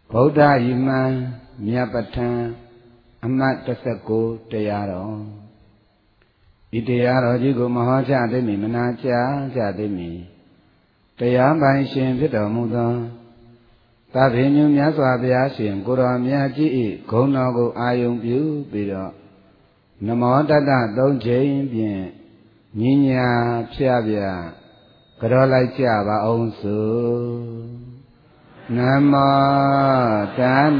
ဗုဒ္ဓယိမံမြတ်ပဋ္ဌာန်းအမှတ်19တရားတော်ဤတရားတော်ကြီးကိုမဟောကြားသိမည်မနာကြားကြသိမည်တရားပိုင်ရှင်ဖြစ်တော်မူသောသဗ္ဗညုမြတ်စွာဘုရားရှင်ကိုရောမြတ်ကြီး၏ဂုဏ်တော်ကိုအာယုံပြုပြီးတော့နမောတတ္တသုံးချိန်ဖြင့်ညီညာဖြာပြကြောလိုက်ကြပါအောင်စို့နမောတတ္တ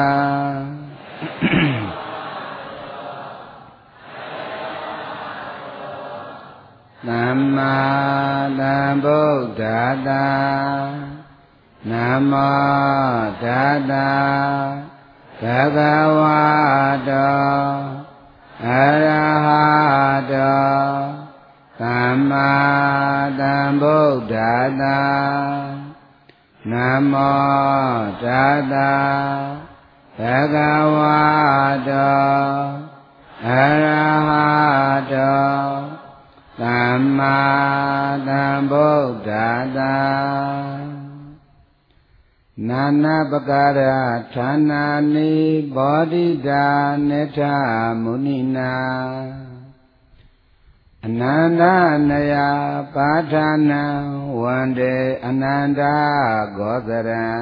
သမ္မာသမ္ဗုဒ္ဓတ္တနမောတတ္တဘဂဝတောအရဟတောသမ္မာသမ္ဗုဒ္ဓတ္တနမောတတ္တဘဂဝတောအရဟတောသမ္မာသမ္ဗုဒ္ဓတ္တနာနာပကာရဌာနာနိဘောဓိတာနိထမုနိနာအနန္တနယပါဌာနံဝန္တေအနန္တဂောသရံ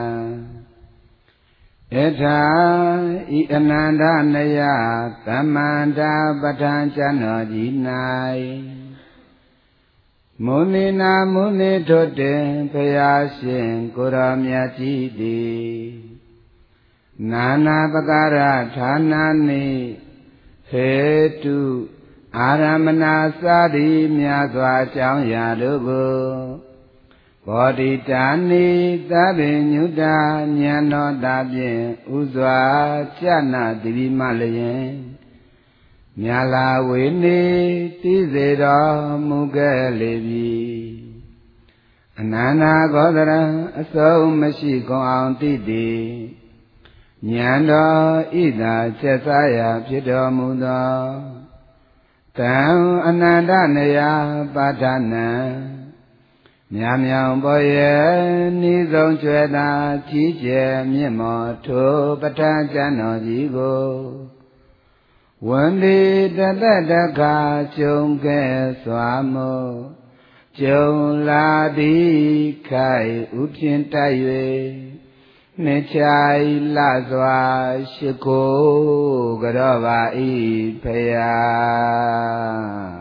ဧထာဤအနန္တနယသမန္တာပဋ္ဌာန်းကျမ်းတော်ကြီး၌မုနိနာမုနိထွတ်တင်ဘုရားရှင်ကိုရောမြတ်ကြီးသည်နာနာပကာရဌာနာနိဟေတုအာရမဏစာတိမြတ်စွာအကြောင်းအရာတို့ကိုဘောဓိတာနိသဗ္ဗညုတာဉာဏ်တော်သာဖြင့်ဥစွာကျနာတိရိမလျင်မြာလာဝေနေတိစေတော်မူခဲ့လေပြီအနန္တဂောသရံအဆုံးမရှိကုန်အောင်တည်တည်ဉာဏ်တော်ဣဒာချက်စားရာဖြစ်တော်မူသောတံအနန္တနယပါဌာနံမြာမြောင်ပေါ်ရဲ့ဤဆုံးကျွဲသာကြီးကျယ်မြင့်မောထိုပဋ္ဌာန်းကျမ်းတော်ကြီးကိုဝန္တိတတတခါကျုံခဲ့စွာမို့ကျုံလာသည်ခိုင်ဥဖြင့်တိုက်၍နှစ်ချိုင်လစွာရှိခိုးကြောပါ၏ဖယား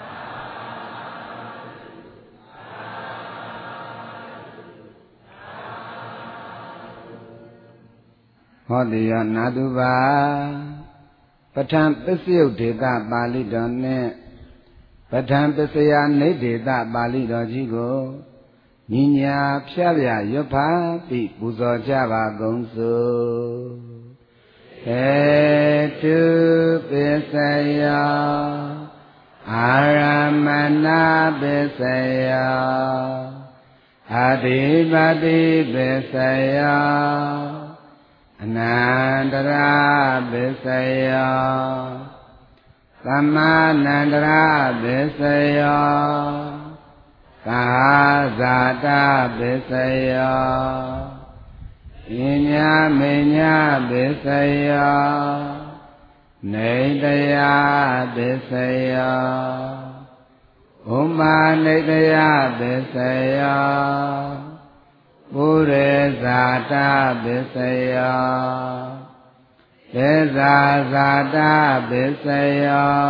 ဟောတိယနာတုပါပဋ္ဌာန်းပစ္စယုတ်ဒေသပါဠိတော်နှင့်ပဋ္ဌာန်းပစ္စယနိဒေသပါဠိတော်ကြီးကိုညီညာဖြာပြရွတ်ဖာပြီးပူဇော်ကြပါကုန်စို့ဟေတုပစ္စယအာရမဏပစ္စယအဓိပတိပစ္စယအနန္တရာပစ္စယသမ္မာနန္တရာပစ္စယကာဇာတပစ္စယဣညာမေညာပစ္စယနေတယပစ္စယဥမ္မာနေတယပစ္စယပုရိဇာတပစ္စယသေဇာဇာတပစ္စယ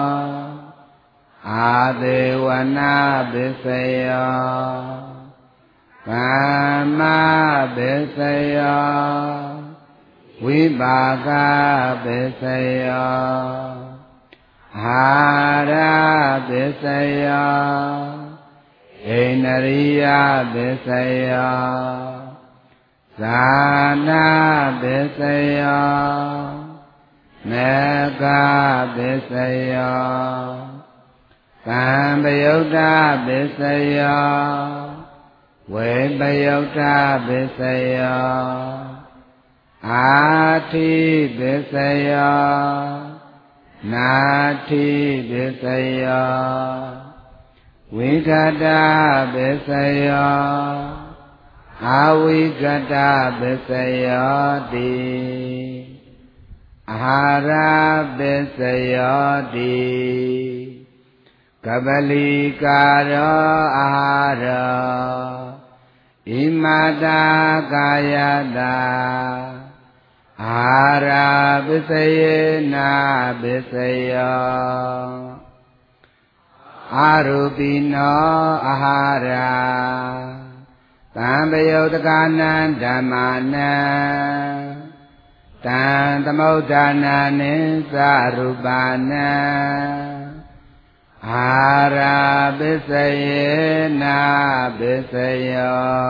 အာသေဝနာပစ္စယကာမပစ္စယဝိပါကပစ္စယအာရပစ္စယဣန္ဒရိယပစ္စယဇာနာပစ္စယမေဃပစ္စယသံပယုတ်တပစ္စယဝေပယုတ်တပစ္စယအာထိပစ္စယနာထိပစ္စယဝိခတပစ္စယอาวิกตาปิสโยติอาหาราปิสโยติกัปลิการะอาหารอิมาตากายตาอาหาราปิสเยนะปิสโยอารูปิโนอาหาราตามปยุตกานันธรรมานังตังธมุฏฐานานิสารูปานังอาราปิสเยนะปิสโย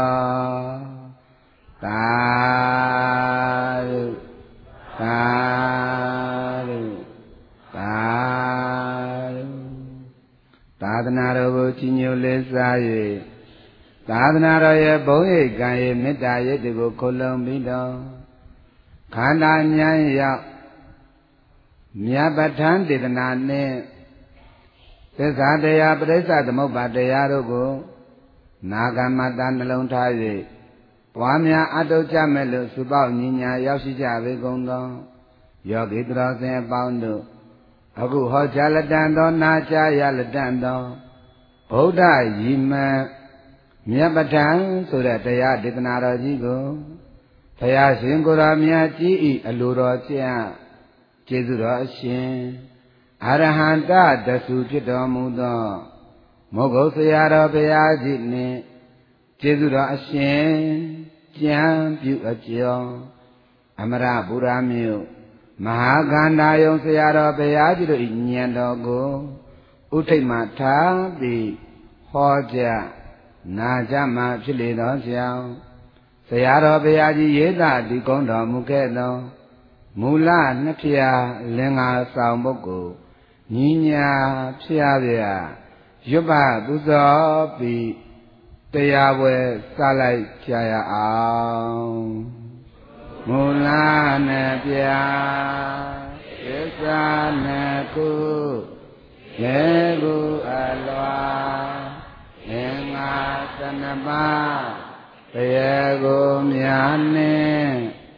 ตาลุตาลุตาลุသာသနာတော်ကိုကြီးညိုလေးစား၍သာသနာတော်ရဲ့ဘုန်းရိပ်ကံရဲ့မေတ္တာရိပ်တွေကိုခုလုံပြီးတော့ခန္ဓာဉာဏ်ရောက်မြတ်ပဋ္ဌာန်းဒေသနာနဲ့သစ္စာတရားပရိစ္ဆသမုပ္ပါတရားတို့ကိုနာဂမတ္တနှလုံးထား၍ပွားများအထောက်ကြမဲ့လို့စုပေါင်းညီညာရောက်ရှိကြပေကုန်သောယောဂီတော်စင်အပေါင်းတို့အခုဟောကြားလက်တန်သောနာကြားရလက်တန်သောဗုဒ္ဓရည်မှန်မြတ်ပဋ္ဌာန်းဆိုတဲ့တရားဒေသနာတော်ကြီးကိုဘုရားရှင်ကိုယ်တော်မြတ်ကြီးဤအလိုတော်ကျင့်ကျေးဇူးတော်အရှင်အရဟံတတဆုဖြစ်တော်မူသောမောဂုတ်ဆရာတော်ဘုရားကြီးနှင့်ကျေးဇူးတော်အရှင်ကျမ်းပြုအကျော်အမရပူရာမြို့မဟာကန္တာယုံဆရာတော်ဘုရားကြီးတို့ဤဉာဏ်တော်ကိုဥထိတ်မှထားပြီးဟောကြားနာကြမှဖြစ်လေသောကြောင့်ဆရာတော်ဘုရားကြီးရေးသားဒီကုန်းတော်မူခဲ့သောမူလနှစ်ဖြာလင်္ကာဆောင်ပုဂ္ဂိုလ်ညီညာဖျားပြရွတ်ပပူဇော်ပြီးတရားပွဲစလိုက်ကြရအောင်မူလနှစ်ဖြာသစ္စာနှစ်ခုလေကုအလွာငင်္ဂါသနပါတရားကိုမြာနဲ့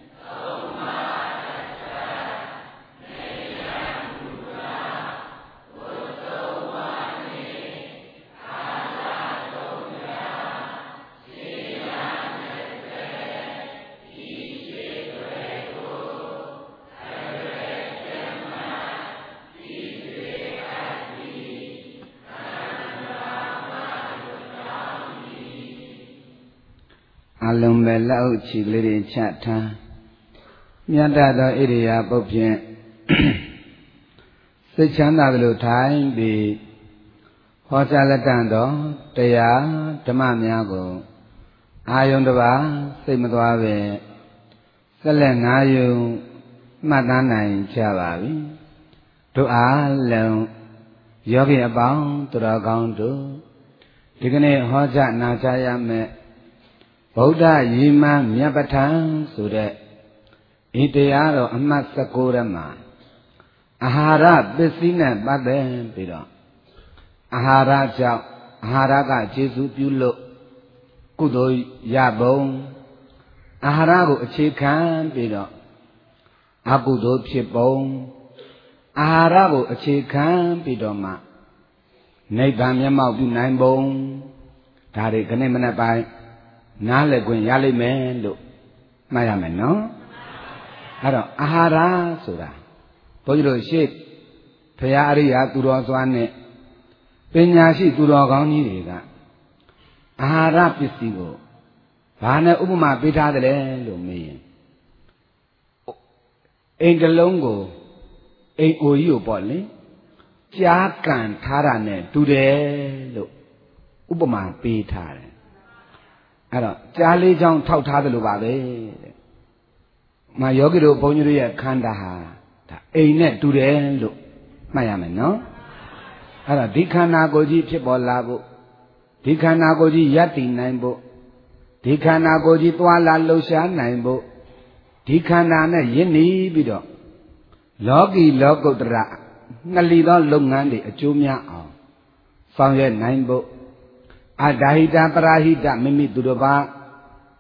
အလုံးပဲလက်အုပ်ချီကလေးတွေချထားမြတ်သောဣရိယာပုတ်ဖြင့်စိတ်ချမ်းသာသလိုထိုင်ပြီးဟောကြားလက်တန်သောတရားဓမ္မများကိုအာယုံတစ်ပါးစိတ်မသွားပဲဆက်လက်နာယူမှတ်သားနိုင်ကြပါပြီတို့အားလုံးယောဂီအပေါင်းသူတော်ကောင်းတို့ဒီကနေ့ဟောကြားနာကြားရမယ်ဗုဒ္ဓရည်မှန်မြတ်ပဋ္ဌာန်းဆိုတဲ့ဤတရားတော်အမှတ်19ထဲမှာအာဟာရပစ္စည်းနဲ့ပတ်သက်ပြီးတော့အာဟာရကြောင့်အာဟာရကကျေစုပြုလို့ကုသိုလ်ရပုံအာဟာရကိုအခြေခံပြီးတော့အကုသိုလ်ဖြစ်ပုံအာဟာရကိုအခြေခံပြီးတော့မှနိဗ္ဗာန်မျက်မှောက်ပြုနိုင်ပုံဒါတွေခဏမနဲ့ပိုင်းနားလည်ခွင့်ရလိမ့်မယ်လို့မှတ်ရမယ်နော်အဲ့တော့အာဟာရဆိုတာဘုန်းကြီးတို့ရှေ့ဘုရားအရိယာသူတော်စွာနဲ့ပညာရှိသူတော်ကောင်းကြီးတွေကအာဟာရပစ္စည်းကိုဘာနဲ့ဥပမာပေးထားတယ်လို့မေးရင်အိမ်တစ်လုံးကိုအိမ်အိုကြီးကိုပေါ့လေကြားကန်ထားတာနဲ့တူတယ်လို့ဥပမာပေးထားတယ်အဲ့တော့ကြားလေးချောင်းထောက်ထားသလိုပါပဲတဲ့။မာယောဂီတို့ဘုန်းကြီးတို့ရဲ့ခန္ဓာဟာဒါအိမ်နဲ့တူတယ်လို့မှတ်ရမယ်နော်။အဲ့တော့ဒီခန္ဓာကိုယ်ကြီးဖြစ်ပေါ်လာဖို့ဒီခန္ဓာကိုယ်ကြီးရပ်တည်နိုင်ဖို့ဒီခန္ဓာကိုယ်ကြီးသွာလာလှုပ်ရှားနိုင်ဖို့ဒီခန္ဓာနဲ့ယဉ်နီးပြီးတော့လောကီလောကုတ္တရငလီသောလုပ်ငန်းတွေအကျိုးများအောင်ဆောင်ရွက်နိုင်ဖို့အဒါဟိတပရာဟိတမိမိသူတစ်ပါး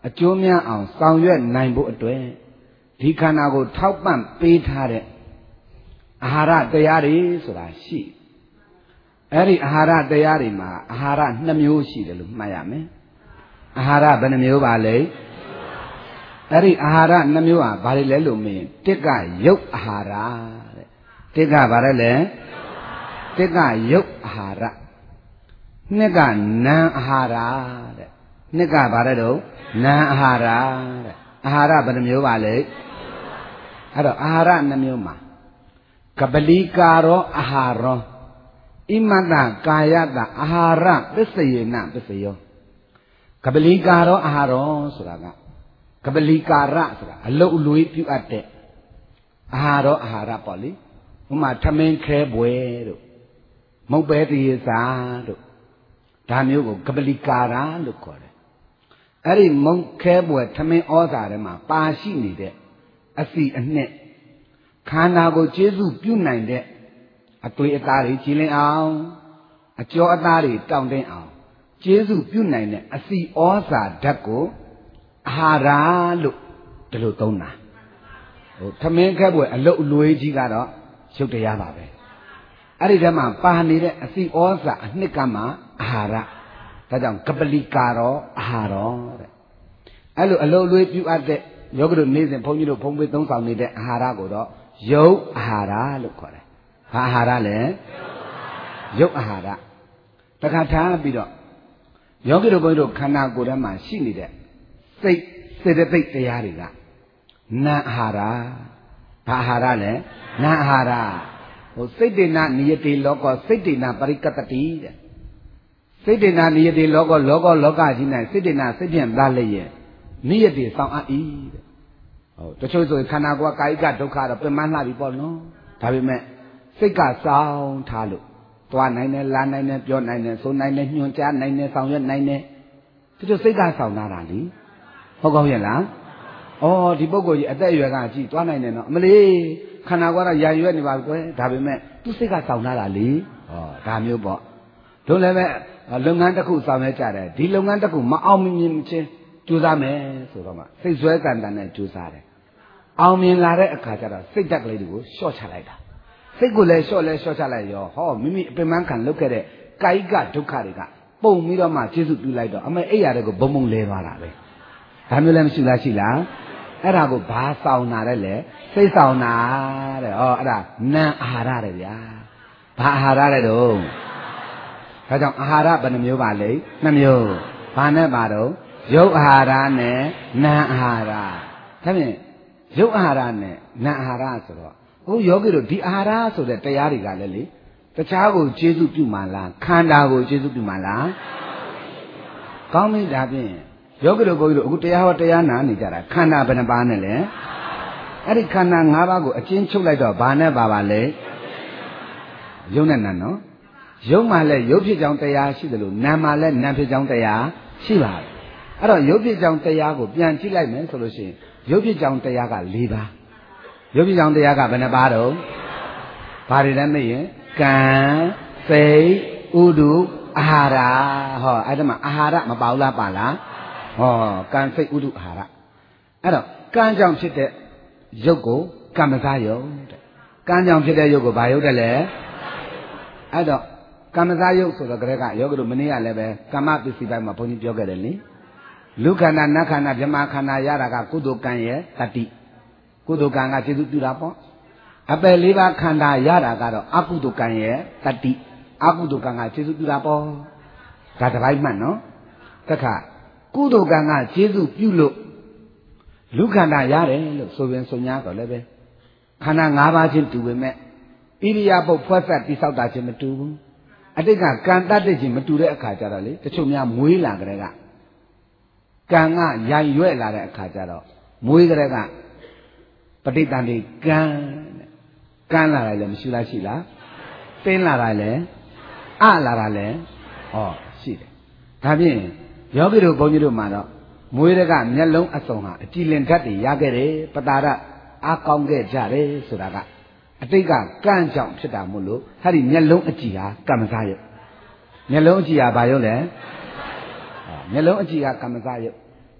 အကျိုးများအောင်ဆောင်ရွက်နိုင်ဖို့အတွက်ဒီခန္ဓာကိုထောက်ပံ့ပေးထားတဲ့အာဟာရတရားတွေဆိုတာရှိအဲ့ဒီအာဟာရတရားတွေမှာအာဟာရ2မျိုးရှိတယ်လို့မှတ်ရမယ်အာဟာရဘယ်နှမျိုးပါလဲအဲ့ဒီအာဟာရ2မျိုးဟာဘာတွေလဲလို့မေးရင်တစ်ကရုပ်အာဟာရတဲ့တစ်ကဘာလဲတစ်ကရုပ်အာဟာရနှစ်ကနာမ်အာဟာရတဲ့နှစ်ကဘာလဲတော့နာမ်အာဟာရတဲ့အာဟာရဘယ်နှမျိုးပါလဲအဲ့တော့အာဟာရ2မျိုးမှာကပလီကာရောအာဟာရောဣမတကာယတအာဟာရပစ္စယေနပစ္စယောကပလီကာရောအာဟာရောဆိုတာကပလီကာရဆိုတာအလုတ်အလွေးပြုအပ်တဲ့အာဟာရောအာဟာရပေါ့လေဥမာထမင်းခဲပွဲတို့မုတ်ပဲတရေစာတို့ဒါမျိုးကိုကပလီကာရလို့ခေါ်တယ်အဲ့ဒီမုတ်ခဲပွဲထမင်းဩဇာထဲမှာပါရှိနေတဲ့အစီအနှစ်ခန္ဓာကိုကျေစုပြုနိုင်တဲ့အတွေ့အသားတွေကြည်လင်အောင်အကျော်အသားတွေတောင့်တင်းအောင်ကျေစုပြုနိုင်တဲ့အစီဩဇာဓာတ်ကိုအာဟာရလို့ဒီလိုသုံးတာထမင်းခက်ပွဲအလုတ်အလွေးကြီးကတော့ရုပ်တရားပါပဲအဲ့ဒီထဲမှာပါနေတဲ့အစီဩဇာအနှစ်ကမှအာဟာရဒါကြောင့်ကပလီကာရောအာဟာရောတဲ့အဲ့လိုအလုတ်အလွေးပြုအပ်တဲ့ယောဂတို့နေ့စဉ်ဘုန်းကြီးတို့ဖုံးပေးသုံးဆောင်နေတဲ့အာဟာရကိုတော့ရုပ်အာဟာရလို့ခေါ်တယ်ဘာအာဟာရလဲရုပ်အာဟာရတခါထားပြီးတော့ယောဂီတို့ဘုန်းကြီးတို့ခန္ဓာကိုယ်ထဲမှာရှိနေတဲ့စိတ်စေတသိက်တရားတွေကနာအာဟာရဘာအာဟာရလဲနာအာဟာရဟိုစိတ်တေနနိယတိလောကစိတ်တေနပရိကတတိတဲ့စိတ်တေနနိယတိလောကလောကကြီး၌စိတ်တေနစိတ်ဖြင့်သားလျက်နိယတိဆောင်အပ်၏တဲ့ဟုတ်တချို့ဆိုခန္ဓာကိုယ်ကာယကဒုက္ခတော့ပြမလှပြီပေါ့နော်ဒါပေမဲ့စိတ်ကစောင်းထားလို့သွားနိုင်တယ်လာနိုင်တယ်ပြောနိုင်တယ်ဆိုနိုင်တယ်ညွှန်ကြားနိုင်တယ်ဆောင်ရွက်နိုင်တယ်ဒီလိုစိတ်ကစောင်းထားတာလीဟုတ်ကောင်းရဲ့လားဩဒီပုဂ္ဂိုလ်ကြီးအသက်အရွယ်ကကြည့်သွားနိုင်တယ်နော်အမလေးခန္ဓာကိုယ်ကရံရွက်နေပါကွယ်ဒါပေမဲ့သူစိတ်ကစောင်းထားတာလीဩဒါမျိုးပေါ့တို့လည်းပဲလုပ်ငန်းတစ်ခုဆောင်ရွက်ကြတယ်ဒီလုပ်ငန်းတစ်ခုမအောင်မြင်ချင်းကြိုးစားမယ်ဆိုတော့မှစိတ်ဆွဲတန်တန်နဲ့ကြိုးစားတယ်အောင်မြင်လာတဲ့အခါကျတော့စိတ်ဓာတ်ကလေးတွေကိုလျှော့ချလိုက်တာစိတ်ကိုလည်းလျှော့ချလိုက်ရောဟောမိမိအပင်ပန်းခံလုပ်ခဲ့တဲ့ကာယကဒုက္ခတွေကပုံပြီးတော့မှကျေစုပြုလိုက်တော့အမေအိယာတွေကိုဘုံဘုံလဲသွားတာပဲဒါမျိုးလည်းမရှိလားရှိလားအဲ့ဒါကိုဘာဆောင်တာလဲလေစိတ်ဆောင်တာတဲ့ဟောအဲ့ဒါနာအာဟာရတဲ့ဗျာဘာအာဟာရတဲ့တော့ဒါကြောင့်အာဟာရဘယ်နှမျိုးပါလဲ2မျိုးဘာနဲ့ပါတော့ရုပ်အာဟာရနဲ့နာအာဟာရဒါဖြင့်ရုပ်အာဟာရနဲ့နာအာဟာရဆိုတော့ဟိုယောဂီတို့ဒီအာဟာရဆိုတဲ့တရားတွေကလည်းလေတခြားကိုကျေစုပြုမှလားခန္ဓာကိုကျေစုပြုမှလားကောင်းပြီဒါဖြင့်ယောဂီတို့ဘုန်းကြီးတို့အခုတရားဟောတရားနာနေကြတာခန္ဓာဘယ်နှပါးနဲ့လဲအဲ့ဒီခန္ဓာ5ပါးကိုအချင်းချုပ်လိုက်တော့ဘာနဲ့ပါလဲရုပ်နဲ့နာနော်ရုပ်မှလည်းရုပ်ဖြစ်ကြောင်းတရားရှိတယ်လို့နာမ်မှလည်းနာမ်ဖြစ်ကြောင်းတရားရှိပါတယ်အဲ့တော့ရုပ်ဖြစ်ကြောင်းတရားကိုပြန်ကြည့်လိုက်မယ်ဆိုလို့ရှိရင်ရုပ်ဖြစ်ကြောင်းတရားက4ပါးရုပ်ဖြစ်ကြောင်းတရားကဘယ်နှပါးတော့ဘာတွေလဲမေးရင်ကံစိတ်ဥဒုအာဟာရဟောအဲ့ဒါမှအာဟာရမပါဘူးလားပါလားဟောကံစိတ်ဥဒုအာဟာရအဲ့တော့ကံကြောင့်ဖြစ်တဲ့ရုပ်ကိုကမ္မဇယုတ်တဲ့ကံကြောင့်ဖြစ်တဲ့ရုပ်ကိုဘာယုတ်တယ်လဲအဲ့တော့ကမ္မဇယုတ်ဆိုတော့ကလေးကယောဂတို့မနေ့ကလည်းပဲကမ္မပစ္စည်းပိုင်းမှာဘုန်းကြီးပြောခဲ့တယ်လေလူခန္ဓာနတ်ခန္ဓာဗြဟ္မာခန္ဓာရတာကကုသိုလ်ကံရဲ့တတိကုသိုလ်ကံကကျေစုပြုတာပေါ့အပယ်4ပါးခန္ဓာရတာကတော့အကုသိုလ်ကံရဲ့တတိအကုသိုလ်ကံကကျေစုပြုတာပေါ့ဒါတစ်ပိုင်းမှတ်နော်တခါကုသိုလ်ကံကကျေစုပြုလို့လူခန္ဓာရတယ်လို့ဆိုရင်ဆိုညာတော့လည်းပဲခန္ဓာ5ပါးချင်းတူပေမဲ့ဣရိယာပုတ်ဖွဲ့ဆက်တိဆောက်တာချင်းမတူဘူးအတိတ်ကကံတတ်တဲ့ချင်းမတူတဲ့အခါကျတော့လေတချို့များမွေးလာကြတဲ့ကကံကရိုင်ရွက်လာတဲ့အခါကျတော့မွေးကြတဲ့ကပဋိသန္ဓေကံကန်းလာတယ်လည်းမရှိလားရှိလားတင်းလာတာလည်းအလာတာလည်းဟောရှိတယ်ဒါဖြင့်ယောဂီတို့ဘုန်းကြီးတို့မှာတော့မွေးတဲ့ကမျက်လုံးအစုံဟာအကြည်လင်ဓာတ်တွေရခဲ့တယ်ပတာရအားကောင်းခဲ့ကြတယ်ဆိုတာကအတိတ်ကကံကြောင့်ဖြစ်တာမို့လို့ဟာဒီမျက်လုံးအကြည်ဟာကမ္မဇယုတ်မျက်လုံးအကြည်ဟာဘာယုတ်လဲမျက်လုံးအကြည်ဟာကမ္မဇယုတ်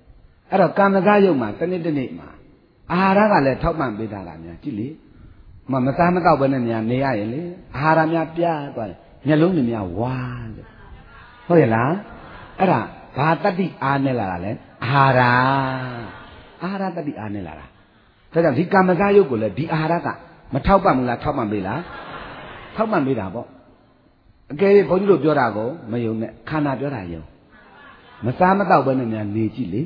အဲ့တော့ကာမဇယုတ်မှာတနေ့တနေ့မှာအာဟာရကလည်းထောက်ပံ့ပေးတာလားများကြည့်လေမစားမတော့ဘဲနဲ့များနေရရင်လေအာဟာရများပြားသွားတယ်မျက်လုံးတွေများဝါတယ်ဟုတ်ရဲ့လားအဲ့ဒါဘာတတ္တိအားနဲ့လာတာလဲအာဟာရတတ္တိအားနဲ့လာတာဒါကြောင့်ဒီကာမဇယုတ်ကိုလည်းဒီအာဟာရကမထောက်ပံ့ဘူးလားထောက်ပံ့ပေးလားထောက်ပံ့ပေးတာပေါ့အကယ်၍ဘုန်းကြီးတို့ပြောတာကိုမယုံနဲ့ခန္ဓာပြောတာယုံမစားမတော့ဘဲနဲ့များနေကြည့်လေ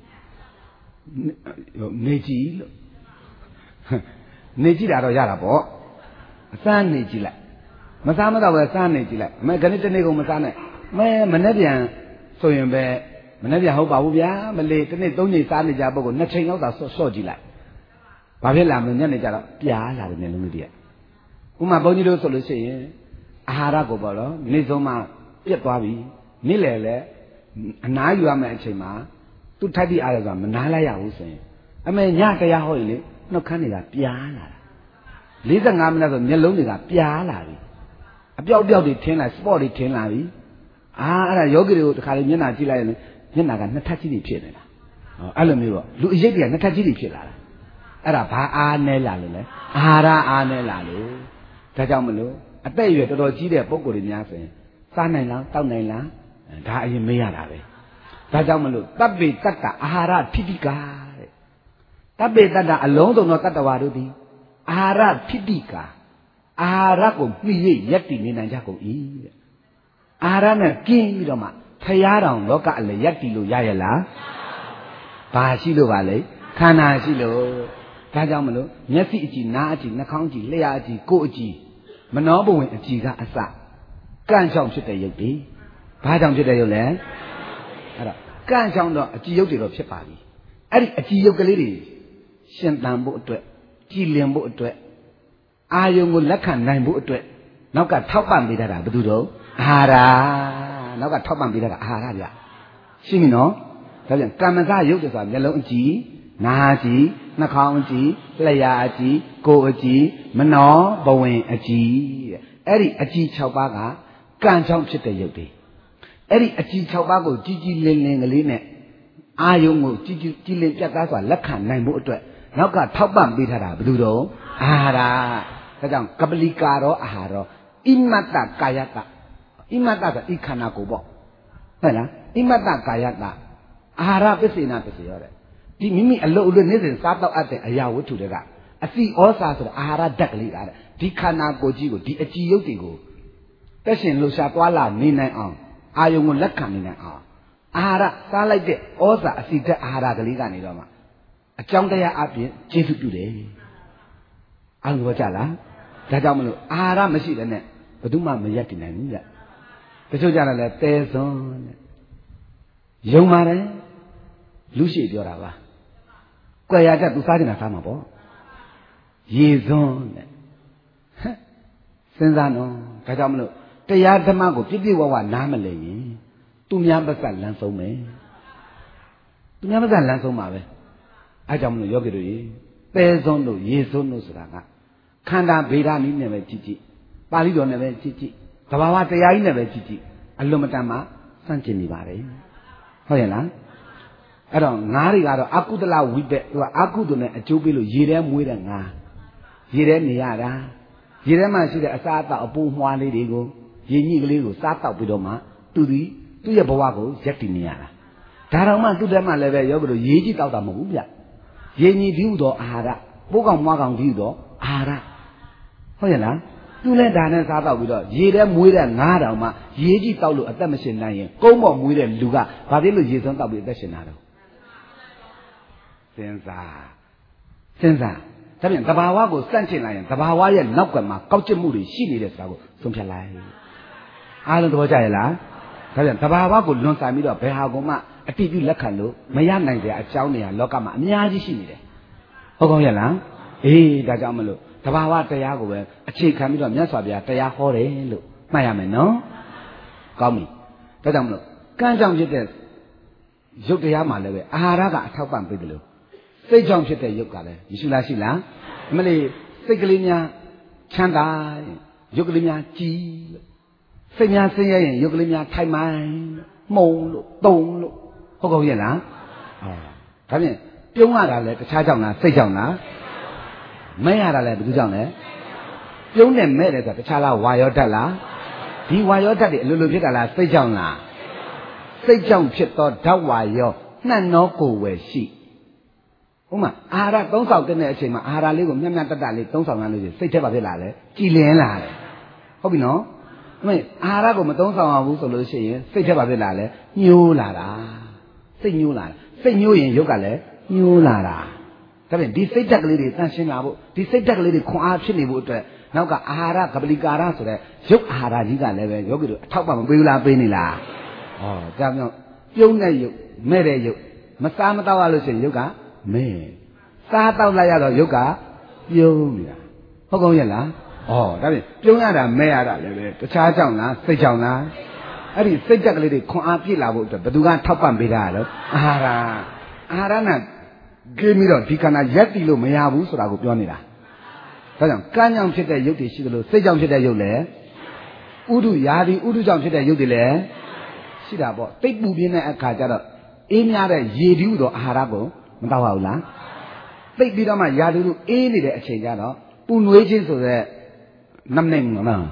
နေကြည့်လို့နေကြည့်တာတော့ရတာပေါ့အစမ်းနေကြည့်လိုက်မစားမတော့ပဲစမ်းနေကြည့်လိုက်မဲခဏတနေ့ကုန်မစားနဲ့မဲမနေ့ပြန်ဆိုရင်ပဲမနေ့ပြန်ဟုတ်ပါဘူးဗျာမလေးတနေ့၃ချိန်စားနေကြပုဂ္ဂိုလ်၂ချိန်လောက်သာဆော့ကြည့်လိုက်ဘာဖြစ်လာမလဲညနေကြတော့ပြားလာတယ်မျက်လုံးလေးတည်းဥမာဘုန်းကြီးတို့ဆိုလို့ရှိရင်အာဟာရကိုပေါ့နော်နေ့ဆုံးမှပြတ်သွားပြီနေ့လယ်လဲအနားယူရမယ့်အချိန်မှာသူထိုက်တိအားရဆိုတာမနားလိုက်ရဘူးဆိုရင်အမေညတရားဟောရင်လေနှုတ်ခမ်းတွေကပြားလာတာ45မိနစ်ဆိုမျက်လုံးတွေကပြားလာပြီအပြောက်ပြောက်တွေထင်းလာစပေါ့တွေထင်းလာပြီအဲ့ဒါယောဂီတွေကိုတခါလေမျက်နှာကြည့်လိုက်ရင်မျက်နှာကနှစ်ထပ်ကြီးတွေဖြစ်နေတာအဲ့လိုမျိုးတော့လူအရိပ်တွေကနှစ်ထပ်ကြီးတွေဖြစ်လာတာအဲ့ဒါဘာအားနဲလာလို့လဲအာဟာရအားနဲလာလို့ဒါကြောင့်မလို့အသက်အရွယ်တော်တော်ကြီးတဲ့ပုဂ္ဂိုလ်တွေများဆိုရင်စားနိုင်လားတောက်နိုင်လားဒါအရင်မေးရတာပဲဒါကြောင့်မလို့တပ်ပေတတ္တအာဟာရဖြစ်တိကာတဲ့တပ်ပေတတ္တအလုံးစုံသောတတ္တဝါတို့သည်အာဟာရဖြစ်တိကာအာဟာရကိုမှီ၍ယက်တည်နေနိုင်ကြကုန်၏တဲ့အာဟာရနဲ့ကင်းပြီးတော့မှဖရာတော်လောကအလယက်တည်လို့ရရဲ့လားဘာရှိလို့ပါလဲခန္ဓာရှိလို့ဒါကြောင့်မလို့မျက်စိအကြည့်နားအကြည့်နှာခေါင်းအကြည့်လျှာအကြည့်ကိုယ်အကြည့်မနောဘဝင်အကြည့်ကအစကန့်ချောင်းဖြစ်တဲ့ရုပ်တွေဘာကြောင့်ဖြစ်တဲ့ရုပ်လဲအဲ့တော့ကန့်ချောင်းတော့အကြည့်ရုပ်တွေတော့ဖြစ်ပါပြီအဲ့ဒီအကြည့်ရုပ်ကလေးတွေရှင်သန်ဖို့အတွက်ကြည်လင်ဖို့အတွက်အာယုံကိုလက်ခံနိုင်ဖို့အတွက်နောက်ကထောက်ပံ့ပေးတာဘယ်သူတော့အာဟာရနောက်ကထောက်ပံ့ပေးတာအာဟာရဗျရှင်းပြီနော်ဒါပြန်ကမ္မဇယုတ်တယ်ဆိုတာမျက်လုံးအကြည့်နားအကြည့်နှာခေါင်းအကြည့်လျှာအကြည့်ကိုယ်အကြည့်မနောဘဝင်အကြည့်တဲ့အဲ့ဒီအကြည့်6ပါးကကံကြောင့်ဖြစ်တဲ့ရုပ်တွေအဲ့ဒီအကြည့်6ပါးကိုကြည်ကြည်လင်လင်ကလေးနဲ့အာယုံကိုကြည်ကြည်လင်ပြတ်သားစွာလက်ခံနိုင်ဖို့အတွက်နောက်ကထောက်ပံ့ပေးထားတာဘယ်လိုတော့အာဟာရဒါကြောင့်ကပလီကာရောအာဟာရောဣမတ္တကာယတဣမတ္တဆိုဤခန္ဓာကိုယ်ပေါ့ဟုတ်လားဣမတ္တကာယတအာဟာရပစ္စေနာပစ္စယောတဲ့ဒီမိမိအလုပ်အလုပ်နေ့စဉ်စားတော့အပ်တဲ့အရာဝတ္ထုတွေကအစီဩစာဆိုတဲ့အာဟာရဓာတ်ကလေးကတဲ့ဒီခန္ဓာကိုယ်ကြီးကိုဒီအကြည်ရုပ်တွေကိုတက်ရှင်လှူရှားသွားလာနေနိုင်အောင်အာယုံကိုလက်ခံနေနိုင်အောင်အာဟာရစားလိုက်တဲ့ဩစာအစီဓာတ်အာဟာရကလေးကနေတော့မှအကြောင်းတရားအပြင်ကျေစုပြုတယ်အားလုံးကြလားဒါကြောင့်မလို့အာဟာရမရှိတဲ့နဲ့ဘယ်သူမှမရက်တည်နိုင်ဘူးကြတချို့ကြတယ်လေတဲစွန်းတဲ့ယုံပါတယ်လူရှိပြောတာပါကွယ်ရတဲ့သူစားနေတာစားမှာပေါ့ရေစွန်းတဲ့စဉ်းစားနော်ဒါကြောင့်မလို့တရားဓမ္မကိုပြည့်ပြည့်ဝဝနားမလည်ရင်သူများပါစလမ်းဆုံးမယ်သူများပါစလမ်းဆုံးပါပဲအဲကြောင့်မလို့ယောဂီတို့ရေပဲစွန်းတို့ရေစွန်းတို့ဆိုတာကခန္ဓာဗေဒနည်းနဲ့ပဲကြည့်ကြည့်ပါဠိတော်နဲ့ပဲကြည့်ကြည့်သဘာဝတရားကြီးနဲ့ပဲကြည့်ကြည့်အလွန်မတန်မှစန့်ကျင်နေပါတယ်ဟုတ်ရဲ့လားအဲ့တော့ငါးတွေကတော့အကုသလဝိပက်သူကအကုသိုလ်နဲ့အကျိုးပေးလို့ရေထဲမွေးတဲ့ငါးရေထဲနေရတာရေထဲမှာရှိတဲ့အစာအသောက်အပိုးမွှားလေးတွေကိုရေညှိကလေးကိုစားတောက်ပြီးတော့မှသူရဲ့ဘဝကိုရက်တည်နေရတာဒါတော့မှသူ့ထဲမှာလည်းပဲယောဂီတို့ရေကြီးတောက်တာမဟုတ်ဘူးဗျရေညှိပြီးဥသောအာဟာရပိုးကောင်မွှားကောင်ပြီးဥသောအာဟာရဟုတ်ရဲ့လားသူလည်းဒါနဲ့စားတောက်ပြီးတော့ရေထဲမွေးတဲ့ငါးတောင်မှရေကြီးတောက်လို့အသက်မရှင်နိုင်ရင်ကုန်းပေါ်မွေးတဲ့လူကဘာဖြစ်လို့ရေစွန်းတောက်ပြီးအသက်ရှင်တာတော့စဉ်းစားဒါပြန်တဘာဝကိုစန့်ကျင်လိုက်ရင်တဘာဝရဲ့နောက်ကမှာကောက်ကျစ်မှုတွေရှိနေတဲ့ဆိုတာကိုဆုံးဖြတ်လိုက်အားလုံးသဘောကျရဲ့လားဒါပြန်တဘာဝကိုလွန်ဆန်ပြီးတော့ဘယ်ဟာကိုမှအတိပြုလက်ခံလို့မရနိုင်တဲ့အကြောင်းတွေဟာလောကမှာအများကြီးရှိနေတယ်ဟုတ်ကောင်းရဲ့လားအေးဒါကြောင့်မလို့တဘာဝတရားကိုပဲအခြေခံပြီးတော့မြတ်စွာဘုရားတရားဟောတယ်လို့မှတ်ရမယ်နော်ကောင်းပြီဒါကြောင့်မလို့ကံကြောင့်ဖြစ်တဲ့ရုပ်တရားမှလည်းပဲအာဟာရကအထောက်ပံ့ပေးတယ်လို့စိတ်ကြောင့်ဖြစ်တဲ့ရုပ်ကလည်းမရှိလားရှိလားမလေးစိတ်ကလေးများချမ်းသာရင်ရုပ်ကလေးများကြည်လို့စိတ်များဆင်းရဲရင်ရုပ်ကလေးများထိုင်မှန်မှုံလို့တုံလို့ဟုတ်ကောရဲ့လားဒါဖြင့်ပြုံးရတာလဲတခြားကြောင့်လားစိတ်ကြောင့်လားမဲ့ရတာလဲဘယ်သူကြောင့်လဲပြုံးနဲ့မဲ့တယ်ဆိုတာတခြားလားဝါရောတတ်လားဒီဝါရောတတ်တွေအလိုလိုဖြစ်တာလားစိတ်ကြောင့်လားစိတ်ကြောင့်ဖြစ်သောဓာတ်ဝါရောနှံ့သောကိုယ်ဝယ်ရှိဥမာအာဟာရသုံးဆောင်တဲ့အချိန်မှာအာဟာရလေးကိုမျက်မျက်တတလေးသုံးဆောင်ရလို့ရှိရင်စိတ်ထဲပါဖြစ်လာတယ်ကြည်လင်လာတယ်ဟုတ်ပြီနော်အမေအာဟာရကိုမသုံးဆောင်အောင်ဘူးဆိုလို့ရှိရင်စိတ်ထဲပါဖြစ်လာလဲညှိုးလာတာစိတ်ညှိုးလာတယ်စိတ်ညှိုးရင်ရုပ်ကလည်းညှိုးလာတာဒါဖြင့်ဒီစိတ်ဓာတ်ကလေးတွေတန့်ရှင်းလာဖို့ဒီစိတ်ဓာတ်ကလေးတွေခွန်အားဖြစ်နေဖို့အတွက်နောက်ကအာဟာရကပလီကာရဆိုတဲ့ရုပ်အာဟာရကြီးကလည်းပဲယောဂီတို့အထောက်ပံ့မပေးဘူးလားပေးနေလားဟောဒါကြောင့်ပြုံးတဲ့ရုပ်မဲ့တဲ့ရုပ်မစားမတော့ရလို့ရှိရင်ရုပ်ကမဲ့စားတော့လိုက်ရတော့ရုပ်ကပြုံးနေတာဟုတ်ကောင်းရဲ့လားဩဒါဖြင့်ပြုံးရတာမဲ့ရတာလည်းပဲတခြားကြောင့်လားစိတ်ကြောင့်လားအဲ့ဒီစိတ်ဓာတ်ကလေးတွေခွန်အားပြည့်လာဖို့အတွက်ဘယ်သူကထောက်ပံ့ပေးတာလဲအာဟာရနဲ့ကိပြီးတော့ဒီခန္ဓာရက်တည်လို့မရဘူးဆိုတာကိုပြောနေတာဒါကြောင့်ကံကြောင့်ဖြစ်တဲ့ရုပ်တွေရှိသလိုစိတ်ကြောင့်ဖြစ်တဲ့ရုပ်လည်းဥဒုယာဒီဥဒုကြောင့်ဖြစ်တဲ့ရုပ်တွေလည်းရှိတာပေါ့တိတ်ပူပြင်းတဲ့အခါကျတော့အေးများတဲ့ရေဒီဟုသောအာဟာရကိုမတောက်ရဘူးလားတိတ်ပြီးတော့မှယာဒီဟုအေးနေတဲ့အချိန်ကျတော့ပူနွေးခြင်းဆိုတဲ့နမနိုင်မလား